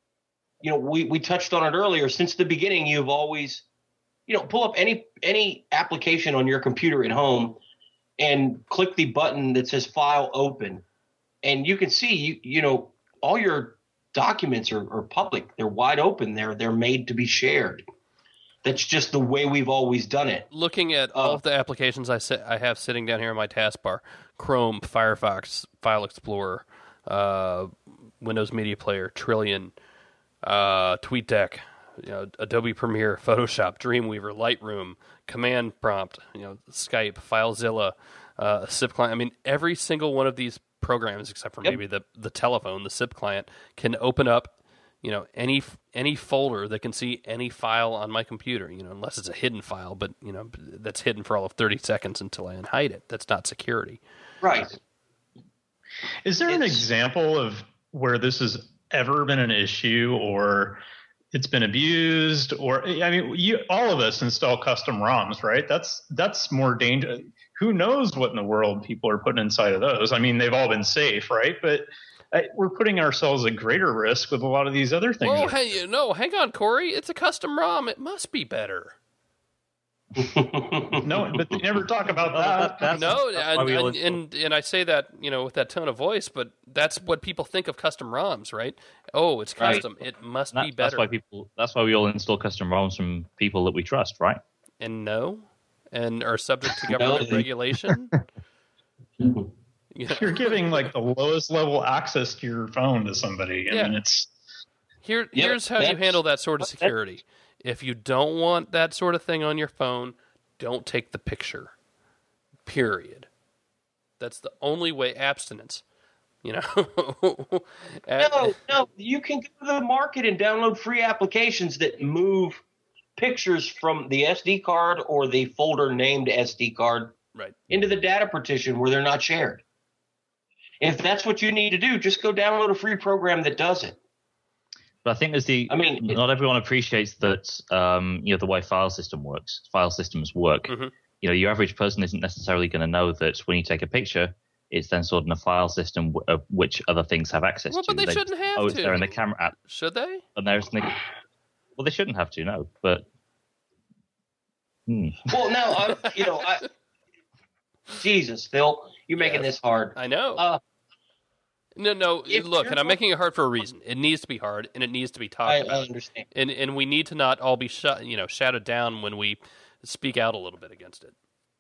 We touched on it earlier. Since the beginning, you've always, pull up any application on your computer at home and click the button that says File Open, and you can see, all your documents are public. They're wide open. They're made to be shared. That's just the way we've always done it. Looking at all of the applications I have sitting down here in my taskbar: Chrome, Firefox, File Explorer, Windows Media Player, Trillion, TweetDeck, Adobe Premiere, Photoshop, Dreamweaver, Lightroom, Command Prompt, Skype, FileZilla, SIP client. I mean, every single one of these programs, except for maybe the telephone, the SIP client, can open up, any folder that can see any file on my computer, unless it's a hidden file, but, that's hidden for all of 30 seconds until I unhide it. That's not security. Right. Is there an example of where this has ever been an issue or it's been abused? Or, all of us install custom ROMs, right? That's more dangerous. Who knows what in the world people are putting inside of those? I mean, they've all been safe, right? But we're putting ourselves at greater risk with a lot of these other things. Well, hang on, Corey. It's a custom ROM. It must be better. No, but they never talk about that. And I say that, with that tone of voice, but that's what people think of custom ROMs, right? Oh, it's custom. Right. It must be better. That's why we all install custom ROMs from people that we trust, right? And are subject to government regulation. You're giving the lowest level access to your phone to somebody. I mean, it's here's how you handle that sort of security. If you don't want that sort of thing on your phone, don't take the picture. Period. That's the only way. Abstinence. No, you can go to the market and download free applications that move pictures from the SD card or the folder named SD card into the data partition where they're not shared. If that's what you need to do, just go download a free program that does it. But I think not everyone appreciates that, the way file systems work. Mm-hmm. Your average person isn't necessarily going to know that when you take a picture, it's then stored in a file system of which other things have access to. But they shouldn't have to. It's there in the camera app. Should they? And well, they shouldn't have to, no. But well, no, Jesus, Phil, you're making this hard. I know. No. Look, and I'm making it hard for a reason. It needs to be hard, and it needs to be talked about. I understand. And we need to not all be shouted down when we speak out a little bit against it.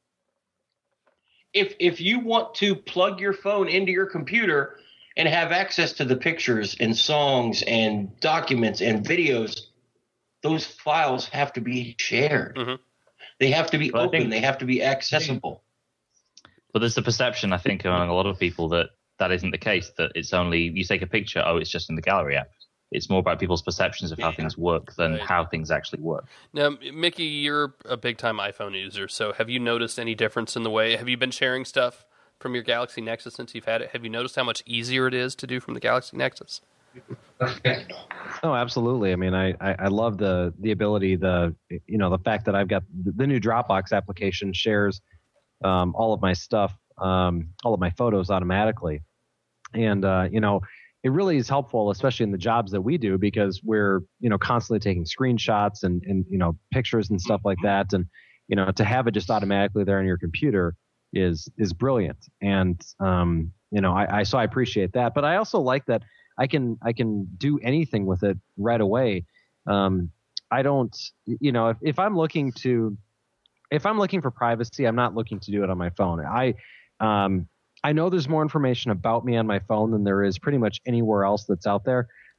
If you want to plug your phone into your computer and have access to the pictures and songs and documents and videos, those files have to be shared. Mm-hmm. They have to be open. They have to be accessible. But there's the perception, I think, among a lot of people that isn't the case, that it's only you take a picture, it's just in the gallery app. It's more about people's perceptions of how things work than how things actually work. Now, Mickey, you're a big-time iPhone user, so have you noticed any difference in the way? Have you been sharing stuff from your Galaxy Nexus since you've had it? Have you noticed how much easier it is to do from the Galaxy Nexus? Oh, absolutely. I mean, I love the ability, the fact that I've got the new Dropbox application shares all of my stuff, all of my photos automatically. And, it really is helpful, especially in the jobs that we do, because we're, constantly taking screenshots and pictures and stuff like that. And, to have it just automatically there on your computer is brilliant. And, so I appreciate that. But I also like that I can do anything with it right away. I don't, if I'm looking for privacy, I'm not looking to do it on my phone. I know there's more information about me on my phone than there is pretty much anywhere else that's out there.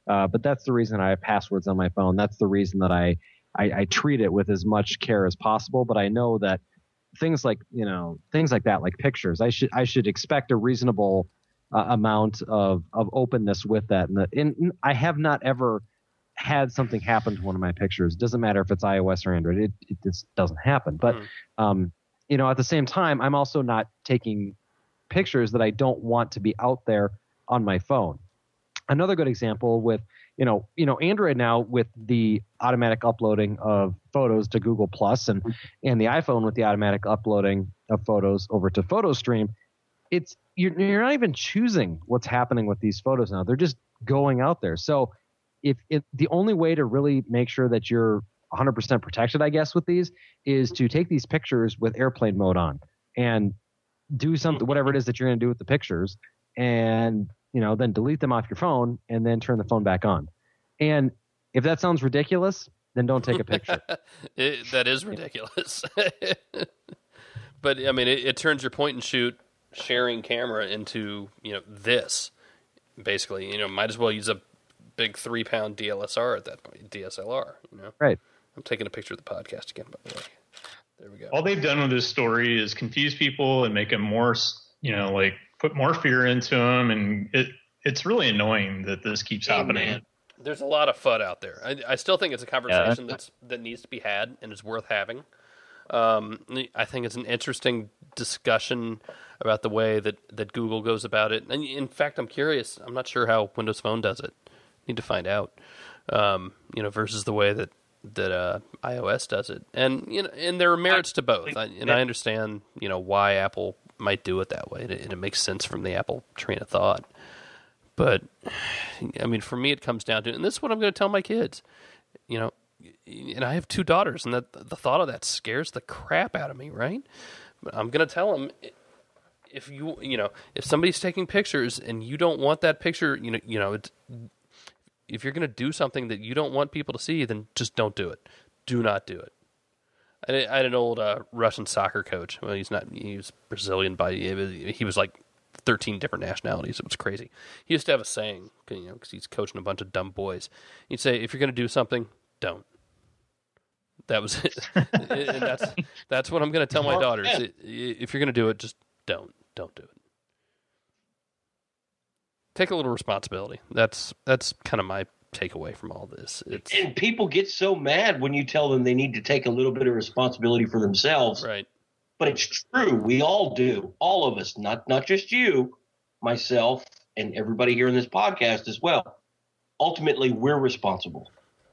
But that's the reason I have passwords on my phone. That's the reason that I treat it with as much care as possible. But I know that things like that, like pictures, I should expect a reasonable amount of openness with that. And I have not ever had something happen to one of my pictures. It doesn't matter if it's iOS or Android. It just doesn't happen. But at the same time, I'm also not taking pictures that I don't want to be out there on my phone. Another good example with Android now, with the automatic uploading of photos to Google Plus and the iPhone with the automatic uploading of photos over to PhotoStream, you're not even choosing what's happening with these photos now. They're just going out there. So if the only way to really make sure that you're 100% protected, I guess, with these is to take these pictures with airplane mode on and do something, whatever it is that you're going to do with the pictures, and then delete them off your phone and then turn the phone back on. And if that sounds ridiculous, then don't take a picture. That is ridiculous. But I mean, it turns your point and shoot sharing camera into, this basically, might as well use a big 3-pound DSLR at that point, DSLR, Right. I'm taking a picture of the podcast again, by the way. There we go. All they've done with this story is confuse people and make them more, put more fear into them. And it's really annoying that this keeps happening. Man. There's a lot of FUD out there. I still think it's a conversation that needs to be had and is worth having. I think it's an interesting discussion about the way that Google goes about it. And in fact, I'm curious. I'm not sure how Windows Phone does it. Need to find out. Versus the way that iOS does it. And and there are merits to both. I understand why Apple might do it that way, and it makes sense from the Apple train of thought. But I mean, for me, it comes down to, and this is what I'm going to tell my kids. And I have 2 daughters, and that the thought of that scares the crap out of me, right? But I'm going to tell them, if if somebody's taking pictures and you don't want that picture, if you're going to do something that you don't want people to see, then just don't do it. Do not do it. I had an old Russian soccer coach. Well, he was Brazilian, but he was like 13 different nationalities. It was crazy. He used to have a saying, because he's coaching a bunch of dumb boys. He'd say, if you're going to do something, don't. That was it. And that's what I'm going to tell my daughters. If you're going to do it, just don't do it. Take a little responsibility. That's kind of my takeaway from all this. And people get so mad when you tell them they need to take a little bit of responsibility for themselves. Right. But it's true. We all do. All of us, not just you, myself, and everybody here in this podcast as well. Ultimately, we're responsible.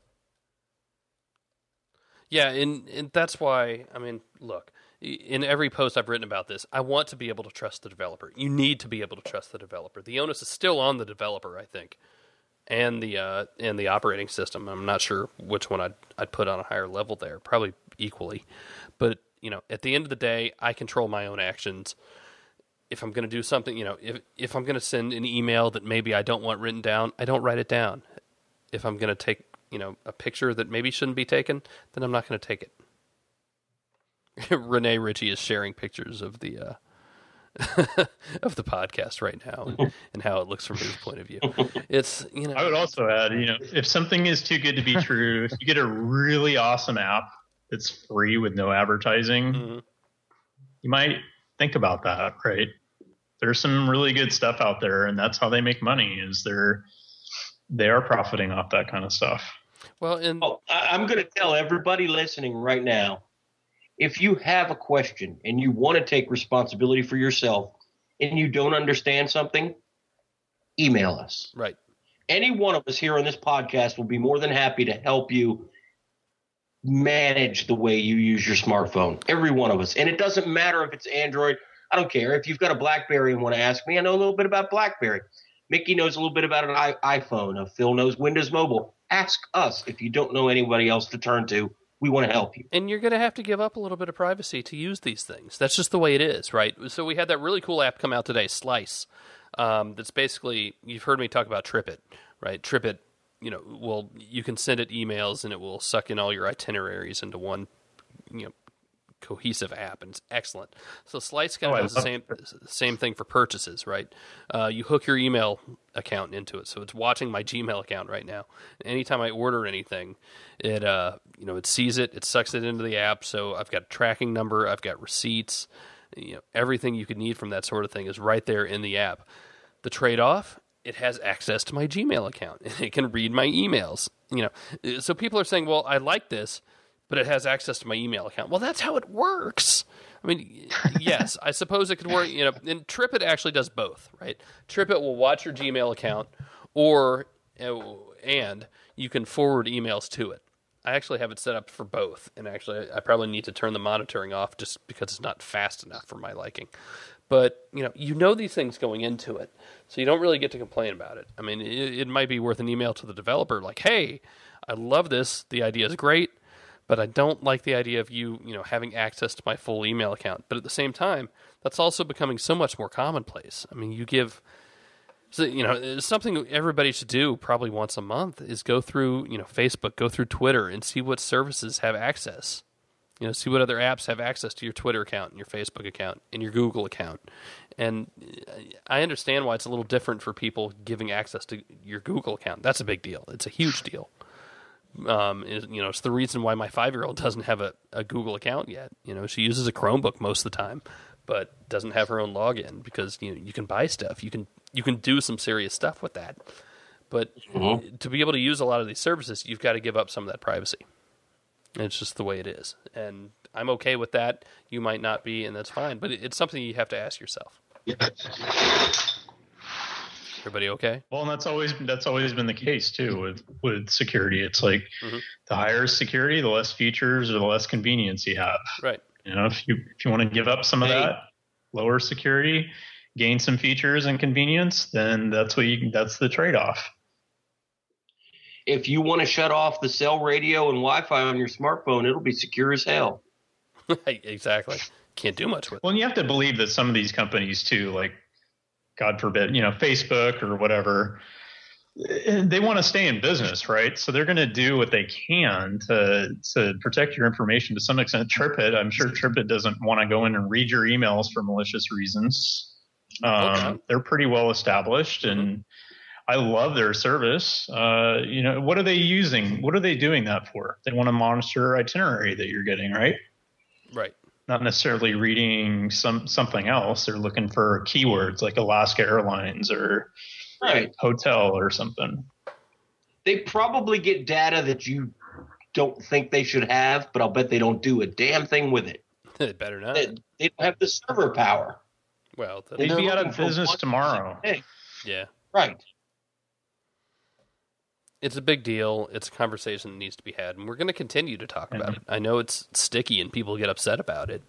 Yeah, and that's why, I mean, look, in every post I've written about this, I want to be able to trust the developer. You need to be able to trust the developer. The onus is still on the developer, I think, and the operating system. I'm not sure which one I'd put on a higher level there, probably equally. But, at the end of the day, I control my own actions. If I'm going to do something, if I'm going to send an email that maybe I don't want written down, I don't write it down. If I'm going to take, a picture that maybe shouldn't be taken, then I'm not going to take it. Renee Ritchie is sharing pictures of the of the podcast right now and how it looks from his point of view. It's I would also add, if something is too good to be true, if you get a really awesome app that's free with no advertising, you might think about that, right? There's some really good stuff out there, and that's how they make money. They are profiting off that kind of stuff. Well, I'm going to tell everybody listening right now, if you have a question and you want to take responsibility for yourself and you don't understand something, email us. Right. Any one of us here on this podcast will be more than happy to help you manage the way you use your smartphone. Every one of us. And it doesn't matter if it's Android. I don't care. If you've got a BlackBerry and want to ask me, I know a little bit about BlackBerry. Mickey knows a little bit about an iPhone. Phil knows Windows Mobile. Ask us if you don't know anybody else to turn to. We want to help you. And you're going to have to give up a little bit of privacy to use these things. That's just the way it is, right? So we had that really cool app come out today, Slice. That's basically, you've heard me talk about TripIt, right? TripIt, you can send it emails and it will suck in all your itineraries into one, cohesive app, and it's excellent. So Slice kind of does the same thing for purchases, right? You hook your email account into it, so it's watching my Gmail account right now. Anytime I order anything, it it sees it, it sucks it into the app. So I've got a tracking number, I've got receipts, everything you could need from that sort of thing is right there in the app. The trade-off, it has access to my Gmail account, and it can read my emails. So people are saying, well, I like this, but it has access to my email account. Well, that's how it works. I mean, yes, I suppose it could work. And TripIt actually does both, right? TripIt will watch your Gmail account, and you can forward emails to it. I actually have it set up for both, and actually I probably need to turn the monitoring off just because it's not fast enough for my liking. But, these things going into it, so you don't really get to complain about it. I mean, it might be worth an email to the developer like, hey, I love this. The idea is great, but I don't like the idea of you having access to my full email account. But at the same time, that's also becoming so much more commonplace. I mean, something everybody should do probably once a month is go through, Facebook, go through Twitter and see what services have access. See what other apps have access to your Twitter account and your Facebook account and your Google account. And I understand why it's a little different for people giving access to your Google account. That's a big deal. It's a huge deal. It's the reason why my 5-year-old doesn't have a Google account yet. She uses a Chromebook most of the time, but doesn't have her own login because you can buy stuff. You can do some serious stuff with that. But to be able to use a lot of these services, you've got to give up some of that privacy. It's just the way it is. And I'm okay with that. You might not be, and that's fine. But it's something you have to ask yourself. Everybody okay? Well, and that's always been the case too with security. It's like the higher security, the less features or the less convenience you have. Right. If you want to give up some of that, lower security, gain some features and convenience, then that's the trade-off. If you want to shut off the cell radio and Wi-Fi on your smartphone, it'll be secure as hell. Exactly. Can't do much with it. Well, and you have to believe that some of these companies too, like God forbid, Facebook or whatever, they want to stay in business, right? So they're going to do what they can to protect your information to some extent. TripIt, I'm sure TripIt doesn't want to go in and read your emails for malicious reasons. They're pretty well established, and I love their service. What are they using? What are they doing that for? They want to monitor itinerary that you're getting, right? Right. Not necessarily reading something else. They're looking for keywords like Alaska Airlines or hotel or something. They probably get data that you don't think they should have, but I'll bet they don't do a damn thing with it. They better not. They don't have the server power. Well, they'd be out of business tomorrow. Yeah. Right. It's a big deal. It's a conversation that needs to be had, and we're going to continue to talk about it. I know it's sticky, and people get upset about it.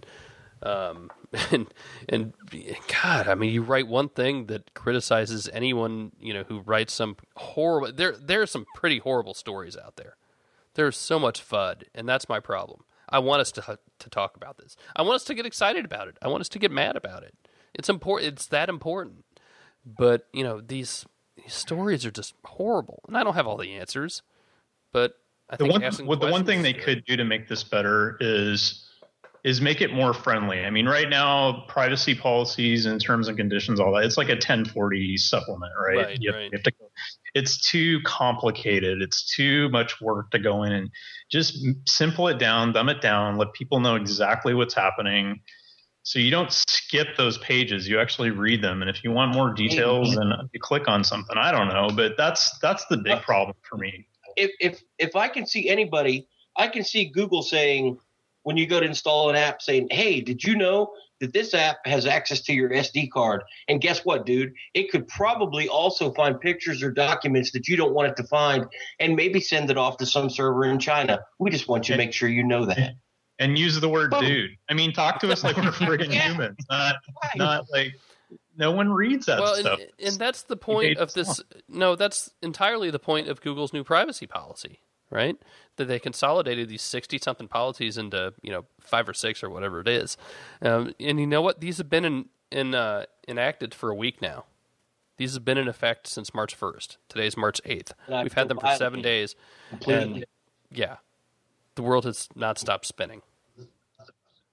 And God, I mean, you write one thing that criticizes anyone, who writes some horrible. There are some pretty horrible stories out there. There's so much FUD, and that's my problem. I want us to talk about this. I want us to get excited about it. I want us to get mad about it. It's important. It's that important. But these stories are just horrible, and I don't have all the answers. But I think the one thing they could do to make this better is make it more friendly. I mean, right now, privacy policies and terms and conditions, all that, it's like a 1040 supplement, right? Right. You have to, it's too complicated. It's too much work to go in and just simple it down, dumb it down, let people know exactly what's happening. So you don't skip those pages. You actually read them. And if you want more details, then you click on something. I don't know, but that's the big problem for me. If I can see anybody, I can see Google saying, when you go to install an app, saying, hey, did you know that this app has access to your SD card? And guess what, dude? It could probably also find pictures or documents that you don't want it to find and maybe send it off to some server in China. We just want you to make sure you know that. And use the word dude. I mean, talk to us like we're friggin' humans, not like no one reads that stuff. And that's the point of this. No, that's entirely the point of Google's new privacy policy, right? That they consolidated these 60-something policies into 5 or 6 or whatever it is. And you know what? These have been enacted for a week now. These have been in effect since March 1st. Today's March 8th. We've had them for 7 days. And yeah, the world has not stopped spinning.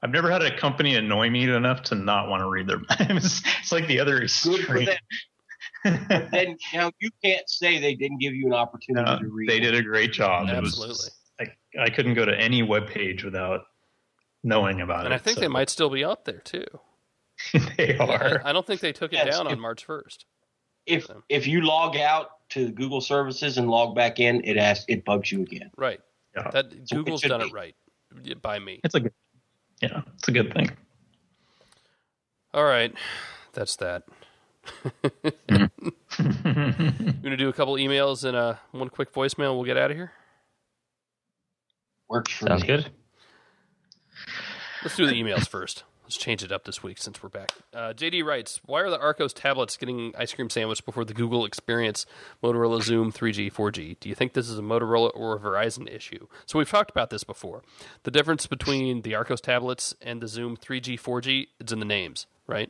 I've never had a company annoy me enough to not want to read their. It's like the other extreme. Good for them. But then now you can't say they didn't give you an opportunity to read. They did a great job. Absolutely. I couldn't go to any web page without knowing about it. And I think they might still be out there too. They are. I don't think they took it down on March 1st. If you log out to Google services and log back in, it bugs you again. Right. Yeah. Google's done it right by me. It's a good thing. All right, that's that. We're gonna do a couple emails and one quick voicemail. We'll get out of here. Works for Sounds me. good. Let's do the emails first. Let's change it up this week since we're back. JD writes, why are the Arcos tablets getting ice cream sandwich before the Google Experience Motorola Zoom 3G, 4G? Do you think this is a Motorola or a Verizon issue? So we've talked about this before. The difference between the Arcos tablets and the Zoom 3G, 4G is in the names, right?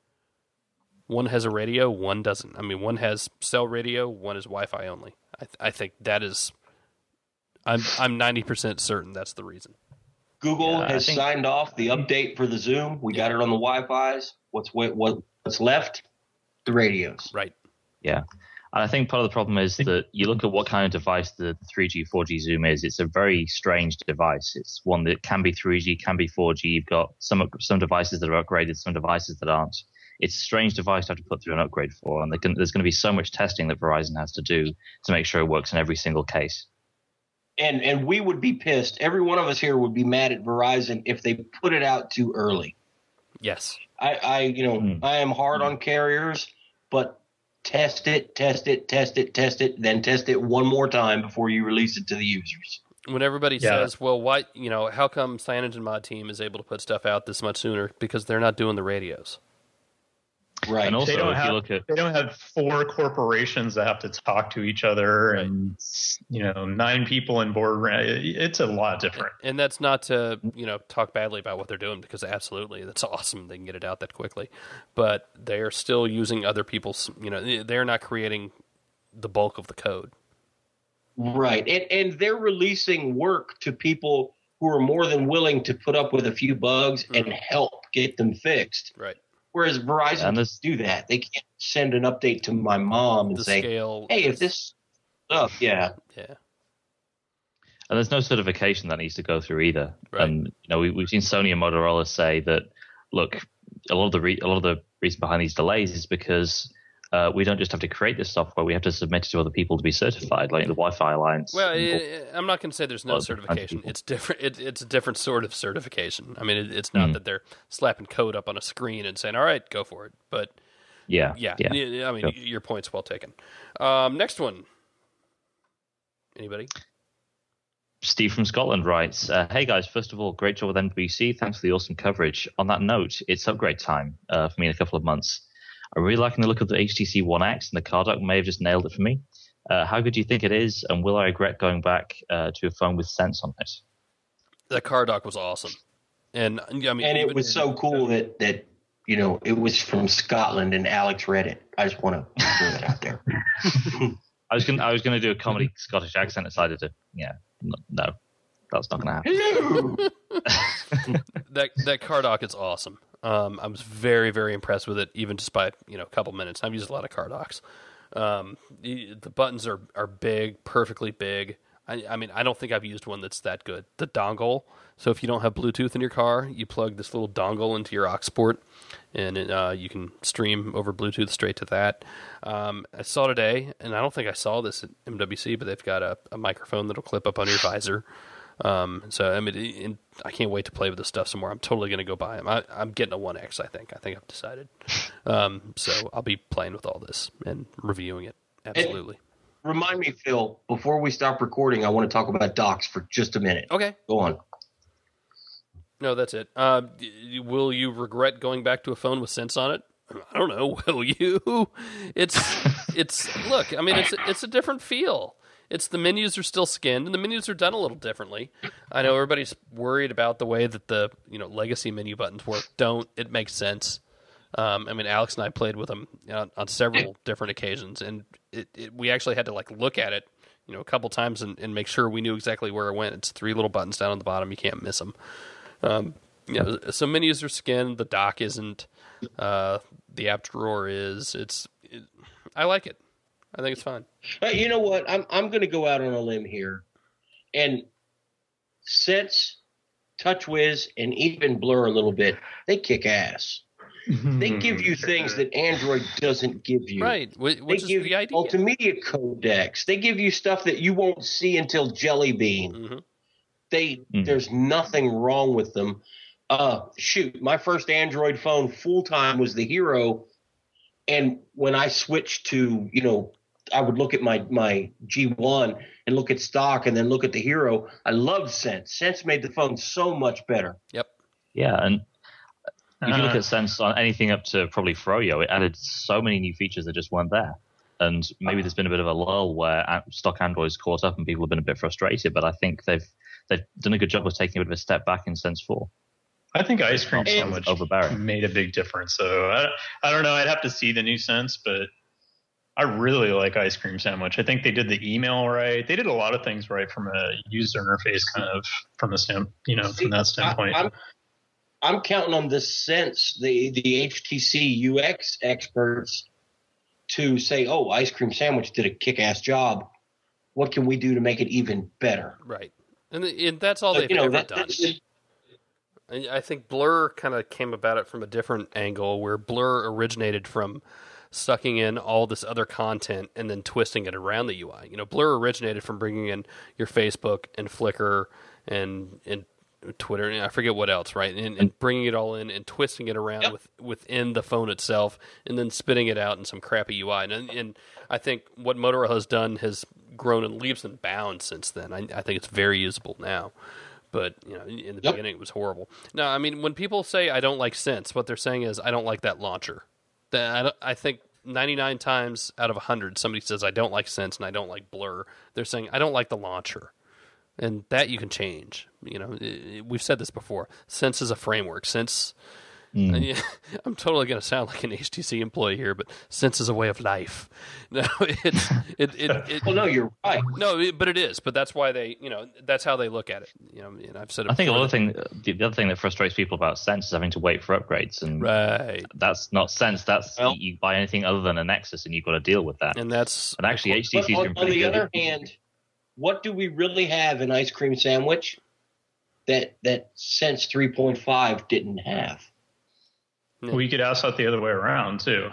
One has a radio, one doesn't. I mean, one has cell radio, one is Wi-Fi only. I think that is... I'm 90% certain that's the reason. Google has signed off the update for the Zoom. We got it on the Wi-Fi's. What's left? The radios. Right. Yeah. And I think part of the problem is that you look at what kind of device the 3G, 4G Zoom is. It's a very strange device. It's one that can be 3G, can be 4G. You've got some devices that are upgraded, some devices that aren't. It's a strange device to have to put through an upgrade for. And there's going to be so much testing that Verizon has to do to make sure it works in every single case. And we would be pissed. Every one of us here would be mad at Verizon if they put it out too early. Yes. I am hard on carriers, but test it, then test it one more time before you release it to the users. When everybody says, well, why, how come CyanogenMod team is able to put stuff out this much sooner? Because they're not doing the radios. Right. And also, they don't have 4 corporations that have to talk to each other, right. And 9 people in boardroom. It's a lot different. And that's not to talk badly about what they're doing, because absolutely that's awesome. They can get it out that quickly, but they are still using other people's. They're not creating the bulk of the code. Right, and they're releasing work to people who are more than willing to put up with a few bugs and help get them fixed. Right. Whereas Verizon doesn't do that. They can't send an update to my mom and say, hey, if this stuff, yeah. And there's no certification that needs to go through either. Right. And we've seen Sony and Motorola say that, look, a lot of the reason behind these delays is because we don't just have to create this software; we have to submit it to other people to be certified, like the Wi-Fi Alliance. Well, I'm not going to say there's no certification. It's different. It's a different sort of certification. I mean, it's not that they're slapping code up on a screen and saying, "All right, go for it." But yeah. I mean, your point's well taken. Next one. Anybody? Steve from Scotland writes, hey guys, first of all, great job with NBC. Thanks for the awesome coverage. On that note, it's upgrade time for me in a couple of months. I'm really liking the look of the HTC One X, and the card dock may have just nailed it for me. How good do you think it is, and will I regret going back to a phone with Sense on it? The card dock was awesome. And I mean, and it was so cool that it was from Scotland and Alex read it. I just want to throw that out there. I was gonna do a comedy Scottish accent, decided to no, that's not gonna happen. Hello. that card dock is awesome. I was very, very impressed with it, even just by a couple minutes. I've used a lot of card docks. The buttons are big, perfectly big. I mean, I don't think I've used one that's that good. The dongle. So if you don't have Bluetooth in your car, you plug this little dongle into your aux port, and you can stream over Bluetooth straight to that. I saw today, and I don't think I saw this at MWC, but they've got a microphone that'll clip up on your visor. So I mean, I can't wait to play with this stuff some more. I'm totally going to go buy them. I'm getting a 1X. I think I've decided. So I'll be playing with all this and reviewing it. Absolutely. Remind me, Phil, before we stop recording, I want to talk about docks for just a minute. Okay, go on. No, that's it. Will you regret going back to a phone with Sense on it? I don't know. Will you? It's look. I mean, it's a different feel. It's the menus are still skinned, and the menus are done a little differently. I know everybody's worried about the way that the legacy menu buttons work. It makes sense. I mean, Alex and I played with them on several different occasions, and we actually had to look at it a couple times and make sure we knew exactly where it went. It's 3 little buttons down on the bottom. You can't miss them. Yeah, so menus are skinned. The dock isn't. The app drawer is. I like it. I think it's fine. You know what? I'm going to go out on a limb here, and Sense, TouchWiz, and even Blur a little bit, they kick ass. They give you things that Android doesn't give you. Right, which is the idea. Multimedia codecs. They give you stuff that you won't see until Jelly Bean. There's nothing wrong with them. My first Android phone full time was the Hero, and when I switched to, I would look at my G1 and look at stock and then look at the Hero. I loved Sense. Sense made the phone so much better. Yep. Yeah, and if you look at Sense on anything up to probably Froyo, it added so many new features that just weren't there. And maybe there's been a bit of a lull where stock Android's caught up and people have been a bit frustrated, but I think they've done a good job of taking a bit of a step back in Sense 4. I think Ice Cream Sandwich made a big difference. So I don't know. I'd have to see the new Sense, but I really like Ice Cream Sandwich. I think they did the email right. They did a lot of things right from a user interface kind of from that standpoint. I'm counting on the Sense, the HTC UX experts to say, "Oh, Ice Cream Sandwich did a kick-ass job. What can we do to make it even better?" Right, and that's all they've ever done. I think Blur kind of came about it from a different angle, where Blur originated from sucking in all this other content and then twisting it around the UI. Blur originated from bringing in your Facebook and Flickr and Twitter, and I forget what else, right? And bringing it all in and twisting it around within the phone itself, and then spitting it out in some crappy UI. And I think what Motorola has done has grown in leaps and bounds since then. I think it's very usable now. But in the beginning, it was horrible. Now, I mean, when people say I don't like Sense, what they're saying is I don't like that launcher. I think 99 times out of 100, somebody says I don't like Sense and I don't like Blur. They're saying I don't like the launcher. And that you can change. We've said this before. Sense is a framework. Sense, I'm totally going to sound like an HTC employee here, but Sense is a way of life. No, well, no, you're right. No, but it is. But that's why that's how they look at it. And I've said it. I think the other thing that frustrates people about Sense is having to wait for upgrades, and that's not Sense. That's you buy anything other than a Nexus, and you've got to deal with that. And actually HTC's been pretty good. On the other hand, what do we really have in Ice Cream Sandwich that Sense 3.5 didn't have? We could ask that the other way around too.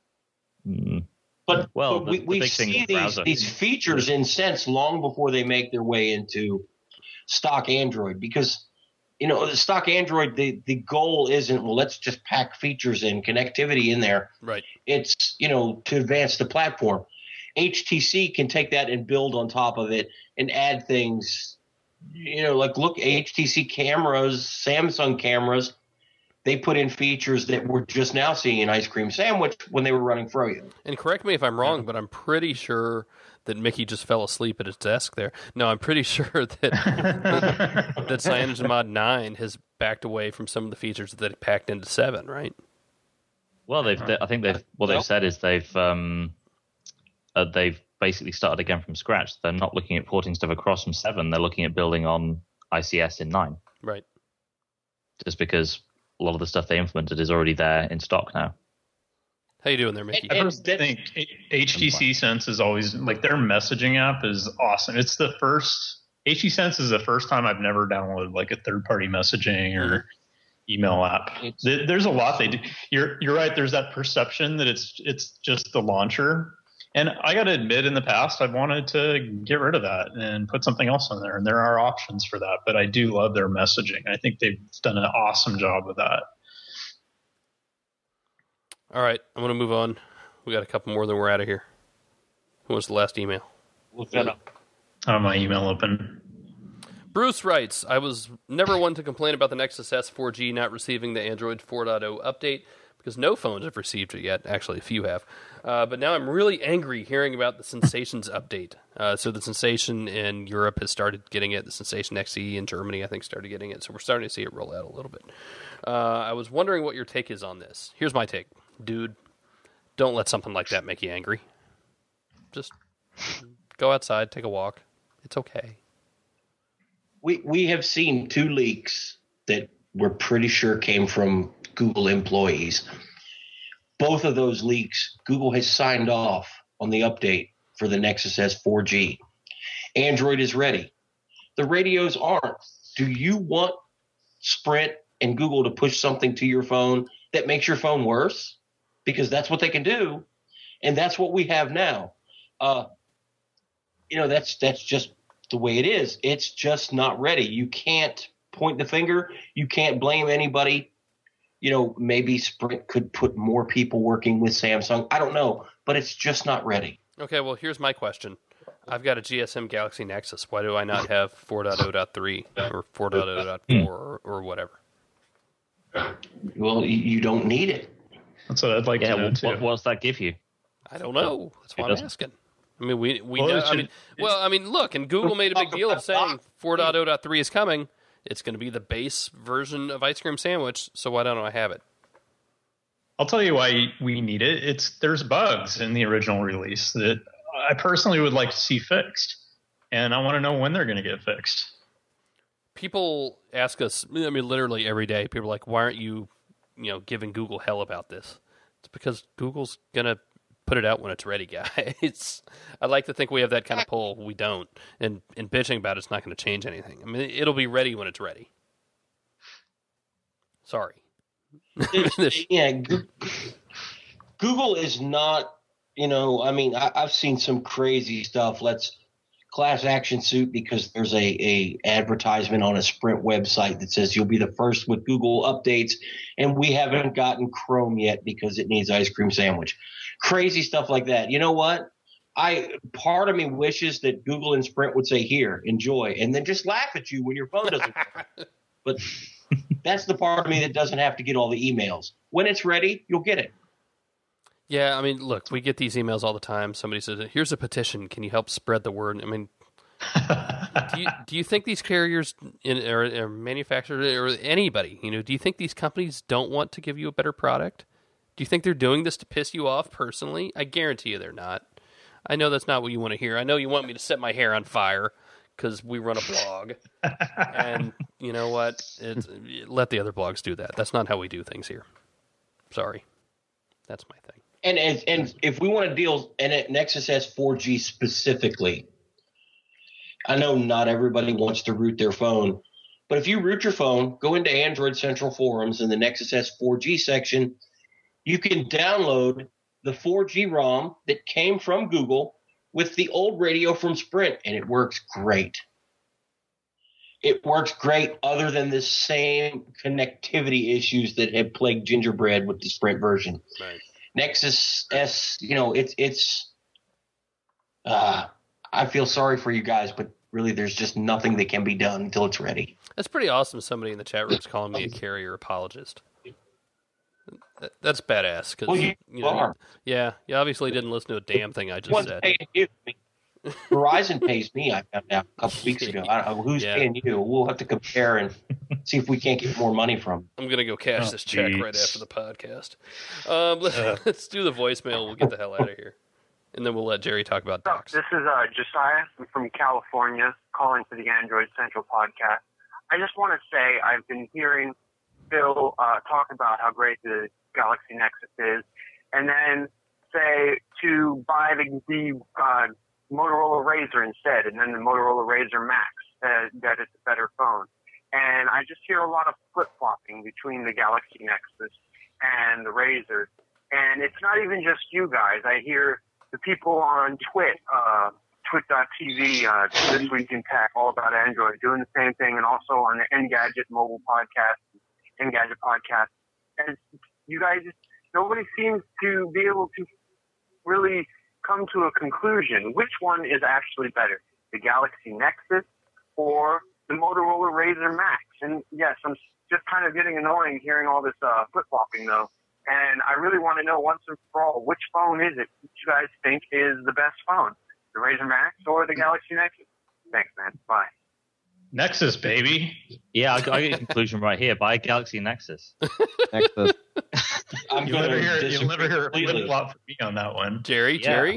But we see these features in Sense long before they make their way into stock Android, because the stock Android, the goal isn't, well, let's just pack features in, connectivity in there. Right. It's to advance the platform. HTC can take that and build on top of it and add things, like look, HTC cameras, Samsung cameras, they put in features that we're just now seeing in Ice Cream Sandwich when they were running Froyo. And correct me if I'm wrong, but I'm pretty sure that Mickey just fell asleep at his desk there. No, I'm pretty sure that that CyanogenMod 9 has backed away from some of the features that it packed into 7, right? Well, they've said is they've basically started again from scratch. They're not looking at porting stuff across from 7. They're looking at building on ICS in 9. Right. Just because a lot of the stuff they implemented is already there in stock now. How you doing there, Mickey? I think HTC Sense is always, like, their messaging app is awesome. It's the first – HTC Sense is the first time I've never downloaded, like, a third-party messaging or email app. There's a lot they do. You're right. There's that perception that it's just the launcher. And I got to admit, in the past, I've wanted to get rid of that and put something else on there. And there are options for that. But I do love their messaging. I think they've done an awesome job with that. All right. I'm going to move on. We got a couple more, then we're out of here. Who wants the last email? Look that up. I have my email open. Bruce writes, I was never one to complain about the Nexus S 4G not receiving the Android 4.0 update, because no phones have received it yet. Actually, a few have. But now I'm really angry hearing about the Sensations update. So the Sensation in Europe has started getting it. The Sensation XE in Germany, I think, started getting it. So we're starting to see it roll out a little bit. I was wondering what your take is on this. Here's my take. Dude, don't let something like that make you angry. Just go outside, take a walk. It's okay. We have seen 2 leaks that we're pretty sure came from Google employees. Both of those leaks, Google has signed off on the update for the Nexus S 4G. Android is ready. The radios aren't. Do you want Sprint and Google to push something to your phone that makes your phone worse? Because that's what they can do, and that's what we have now. That's just the way it is. It's just not ready. You can't point the finger. You can't blame anybody. Maybe Sprint could put more people working with Samsung. I don't know, but it's just not ready. Okay, well, here's my question. I've got a GSM Galaxy Nexus. Why do I not have 4.0.3 or 4.0.4 or whatever? Well, you don't need it. That's what I'd like to know, too. What does that give you? I don't know. That's why I'm asking. I mean, we know. Look, and Google made a big deal of saying 4.0.3 is coming. It's going to be the base version of Ice Cream Sandwich, so why don't I have it? I'll tell you why we need it. There's bugs in the original release that I personally would like to see fixed, and I want to know when they're going to get fixed. People ask us, literally every day, people are like, why aren't you, giving Google hell about this? It's because Google's going to put it out when it's ready, guys. I like to think we have that kind of pull. We don't. And bitching about it's not going to change anything. I mean, it'll be ready when it's ready. Sorry. Google is not, I've seen some crazy stuff. Let's class action suit because there's a advertisement on a Sprint website that says you'll be the first with Google updates, and we haven't gotten Chrome yet because it needs Ice Cream Sandwich. Crazy stuff like that. You know what? Part of me wishes that Google and Sprint would say, here, enjoy, and then just laugh at you when your phone doesn't work. But that's the part of me that doesn't have to get all the emails. When it's ready, you'll get it. Yeah, look, we get these emails all the time. Somebody says, here's a petition. Can you help spread the word? Do you think these carriers or manufacturers or anybody, do you think these companies don't want to give you a better product? Do you think they're doing this to piss you off personally? I guarantee you they're not. I know that's not what you want to hear. I know you want me to set my hair on fire because we run a blog. And you know what? Let the other blogs do that. That's not how we do things here. Sorry. That's my thing. And if we want to deal in Nexus S 4G specifically, I know not everybody wants to root their phone, but if you root your phone, go into Android Central Forums in the Nexus S 4G section, you can download the 4G ROM that came from Google with the old radio from Sprint, and it works great. It works great other than the same connectivity issues that have plagued Gingerbread with the Sprint version. Right. Nexus S, I feel sorry for you guys, but really there's just nothing that can be done until it's ready. That's pretty awesome. Somebody in the chat room is calling me a carrier apologist. That's badass. Cause, you are. Yeah, you obviously didn't listen to a damn thing I just said. Verizon pays me, I found out a couple weeks ago. I don't know who's paying you. We'll have to compare and see if we can't get more money from them. I'm going to go cash this check right after the podcast. Let's do the voicemail. We'll get the hell out of here. And then we'll let Jerry talk about docs. This is Josiah. I'm from California, calling for the Android Central podcast. I just want to say I've been hearing Phil talk about how great the Galaxy Nexus is, and then say to buy the Motorola Razr instead, and then the Motorola Razr Max, that it's a better phone. And I just hear a lot of flip-flopping between the Galaxy Nexus and the Razr. And it's not even just you guys. I hear the people on twit.tv, This Week in Tech, all about Android, doing the same thing, and also on the Engadget mobile podcast, Engadget podcast. And you guys, nobody seems to be able to really come to a conclusion. Which one is actually better, the Galaxy Nexus or the Motorola Razr Max? And yes, I'm just kind of getting annoying hearing all this flip-flopping, though. And I really want to know once and for all, which phone is it you guys think is the best phone, the Razr Max or the Galaxy Nexus? Thanks, man. Bye. Nexus, baby. Yeah, I got a conclusion right here. Buy Galaxy Nexus. Nexus. You'll never hear a flip-flop from me on that one. Jerry?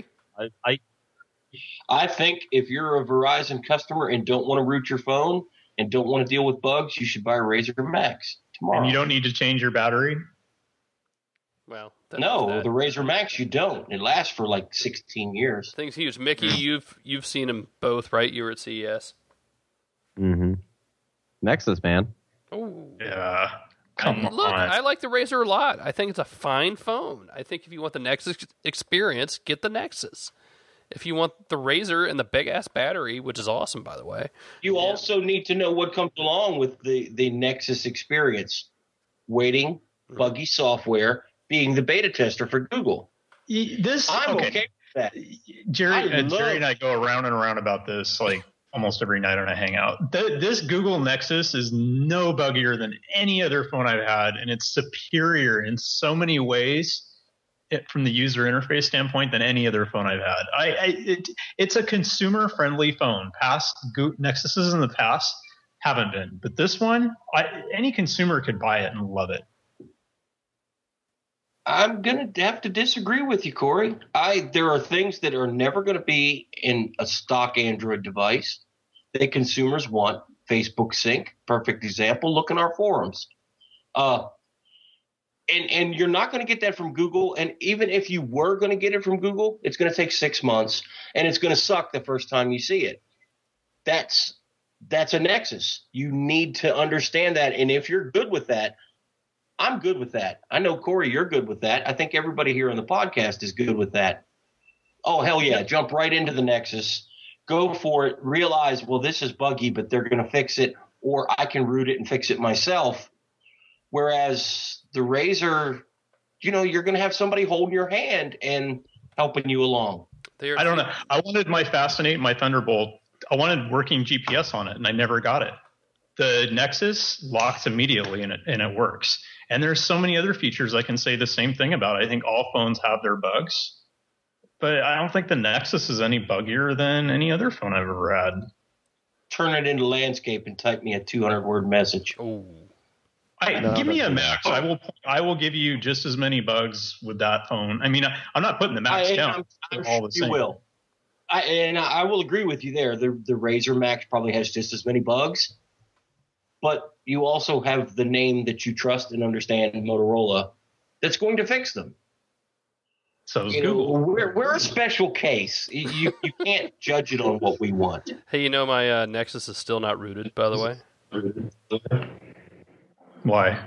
I think if you're a Verizon customer and don't want to root your phone and don't want to deal with bugs, you should buy a Razr Max. tomorrow. And you don't need to change your battery? Well, no, the Razr Max, you don't. It lasts for like 16 years. Thing's huge. Mickey, you've seen them both, right? You were at CES. Mm-hmm. Nexus, man. Oh. Yeah. Come Look, on. I like the Razr a lot. I think it's a fine phone. I think if you want the Nexus experience, get the Nexus. If you want the Razr and the big-ass battery, which is awesome, by the way. You also need to know what comes along with the Nexus experience. Waiting, buggy software, being the beta tester for Google. I'm okay with that. Jerry and I go around and around about this like almost every night on a hangout. This Google Nexus is no buggier than any other phone I've had, and it's superior in so many ways from the user interface standpoint than any other phone I've had. It's a consumer-friendly phone. Past Nexuses in the past haven't been, but this one, any consumer could buy it and love it. I'm going to have to disagree with you, Corey. There are things that are never going to be in a stock Android device that consumers want. Facebook Sync, perfect example. Look in our forums. And you're not going to get that from Google. And even if you were going to get it from Google, it's going to take 6 months, and it's going to suck the first time you see it. That's a Nexus. You need to understand that. And if you're good with that, I'm good with that. I know, Corey, you're good with that. I think everybody here on the podcast is good with that. Oh, hell yeah. Jump right into the Nexus. Go for it. Realize, well, this is buggy, but they're going to fix it, or I can root it and fix it myself. Whereas the Razr, you're going to have somebody holding your hand and helping you along. I don't know. I wanted my Fascinate, my Thunderbolt. I wanted working GPS on it, and I never got it. The Nexus locks immediately, and it works. And there's so many other features I can say the same thing about. I think all phones have their bugs, but I don't think the Nexus is any buggier than any other phone I've ever had. Turn it into landscape and type me a 200-word message. Oh, give me a Max. I will give you just as many bugs with that phone. I mean, I'm not putting the Max down. I'm all the same. You will. I will agree with you there. The Razr Max probably has just as many bugs. But you also have the name that you trust and understand, Motorola, that's going to fix them. So is Google. We're a special case. You can't judge it on what we want. Hey, my Nexus is still not rooted, by the way. Why?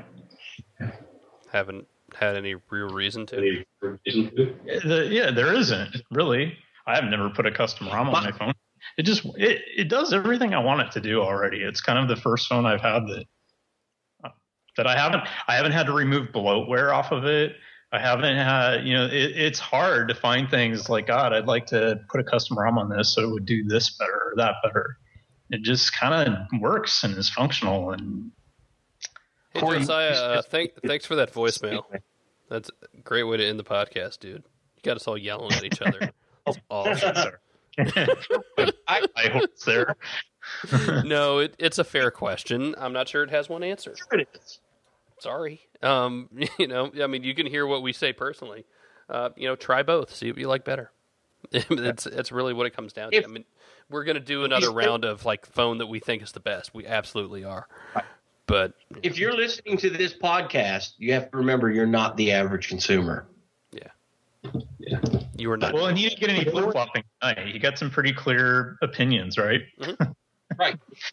Haven't had any real reason to. Yeah, there isn't, really. I've never put a custom ROM on my phone. It does everything I want it to do already. It's kind of the first phone I've had that I haven't had to remove bloatware off of it. I haven't had, it's hard to find things like, God, I'd like to put a custom ROM on this so it would do this better or that better. It just kind of works and is functional. And hey, Josiah, thanks for that voicemail. That's a great way to end the podcast, dude. You got us all yelling at each other. That's awesome. I hope it's there. No, it's a fair question. I'm not sure it has one answer. Sure it is. Sorry. I mean, you can hear what we say personally. Try both. See what you like better. That's really what it comes down to. I mean, we're going to do another round of phone that we think is the best. We absolutely are. Right. But if you're listening to this podcast, you have to remember you're not the average consumer. Yeah. You were not. Well, and he didn't get any flip-flopping tonight. He got some pretty clear opinions, right? Mm-hmm. Right.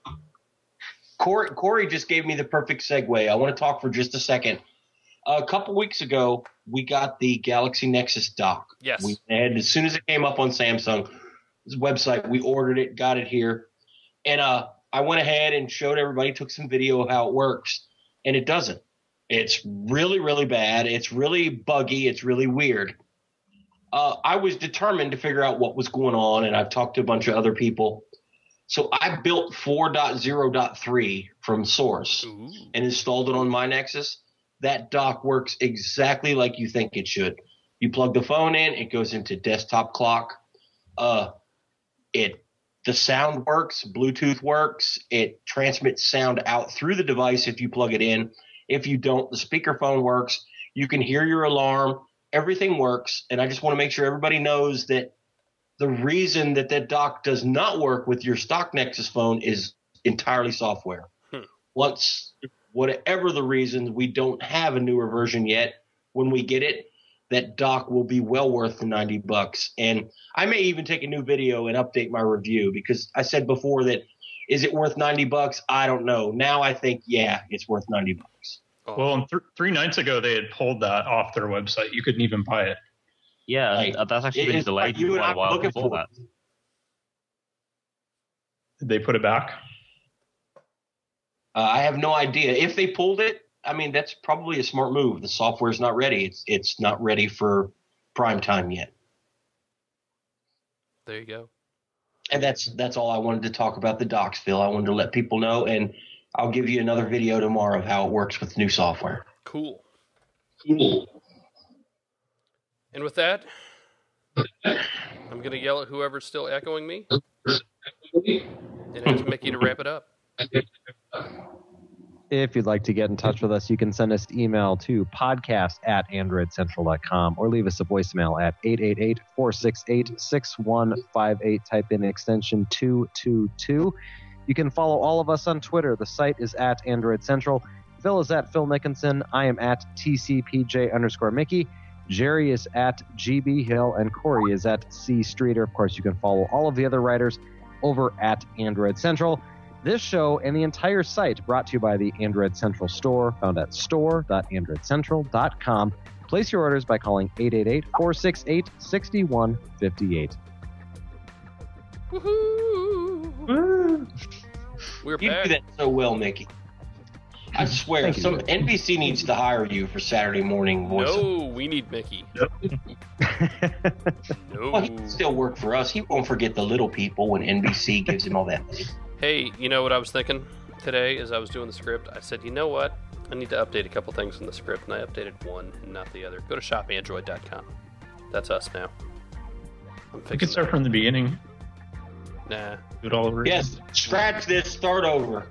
Corey just gave me the perfect segue. I want to talk for just a second. A couple weeks ago, we got the Galaxy Nexus dock. Yes. And as soon as it came up on Samsung's website, we ordered it, got it here. And I went ahead and showed everybody, took some video of how it works. And it doesn't. It's really, really bad. It's really buggy. It's really weird. I was determined to figure out what was going on, and I've talked to a bunch of other people. So I built 4.0.3 from source and installed it on my Nexus. That dock works exactly like you think it should. You plug the phone in, it goes into desktop clock. The sound works, Bluetooth works. It transmits sound out through the device if you plug it in. If you don't, the speakerphone works. You can hear your alarm. Everything works. And I just want to make sure everybody knows that the reason that dock does not work with your stock Nexus phone is entirely software. Once whatever the reasons we don't have a newer version yet, when we get it, that dock will be well worth the $90. And I may even take a new video and update my review, because I said before that, is it worth $90? I don't know. Now I think, yeah, it's worth $90. Well, 3 nights ago, they had pulled that off their website. You couldn't even buy it. Yeah, Like, that's actually been delayed you for and quite I a while looking before for that. Did they put it back? I have no idea. If they pulled it, I mean, that's probably a smart move. The software's not ready. It's not ready for prime time yet. There you go. And that's all I wanted to talk about the docks, Phil. I wanted to let people know, and I'll give you another video tomorrow of how it works with new software. Cool. And with that, I'm going to yell at whoever's still echoing me and ask Mickey to wrap it up. If you'd like to get in touch with us, you can send us an email to podcast@androidcentral.com or leave us a voicemail at 888-468-6158. Type in extension 222. You can follow all of us on Twitter. The site is at Android Central. Phil is at Phil Nickinson. I am at TCPJ_Mickey. Jerry is at GB Hill, and Corey is at C Streeter. Of course, you can follow all of the other writers over at Android Central. This show and the entire site brought to you by the Android Central store, found at store.androidcentral.com. Place your orders by calling 888-468-6158. Woohoo! We're You back. do that so well, Mickey. I swear, NBC needs to hire you for Saturday morning voice. No, we need Mickey. No. Well, he can still work for us. He won't forget the little people when NBC gives him all that money. Hey, you know what I was thinking today as I was doing the script? I said, you know what? I need to update a couple things in the script, and I updated one and not the other. Go to shopandroid.com. That's us now. We could start from the beginning. Nah. Do it all over again. Yes, scratch this, start over.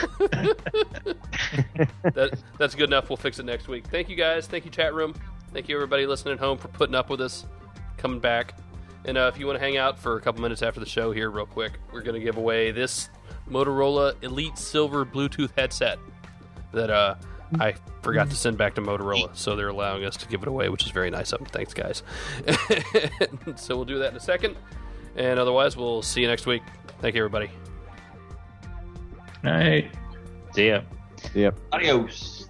That's good enough. We'll fix it next week. Thank you, guys. Thank you, chat room. Thank you, everybody listening at home, for putting up with us, coming back. And if you want to hang out for a couple minutes after the show here real quick, we're going to give away this Motorola Elite Silver Bluetooth headset that I forgot to send back to Motorola, so they're allowing us to give it away, which is very nice of them. Thanks, guys. So we'll do that in a second. And otherwise, we'll see you next week. Thank you, everybody. Night. See ya. Yep. Adios.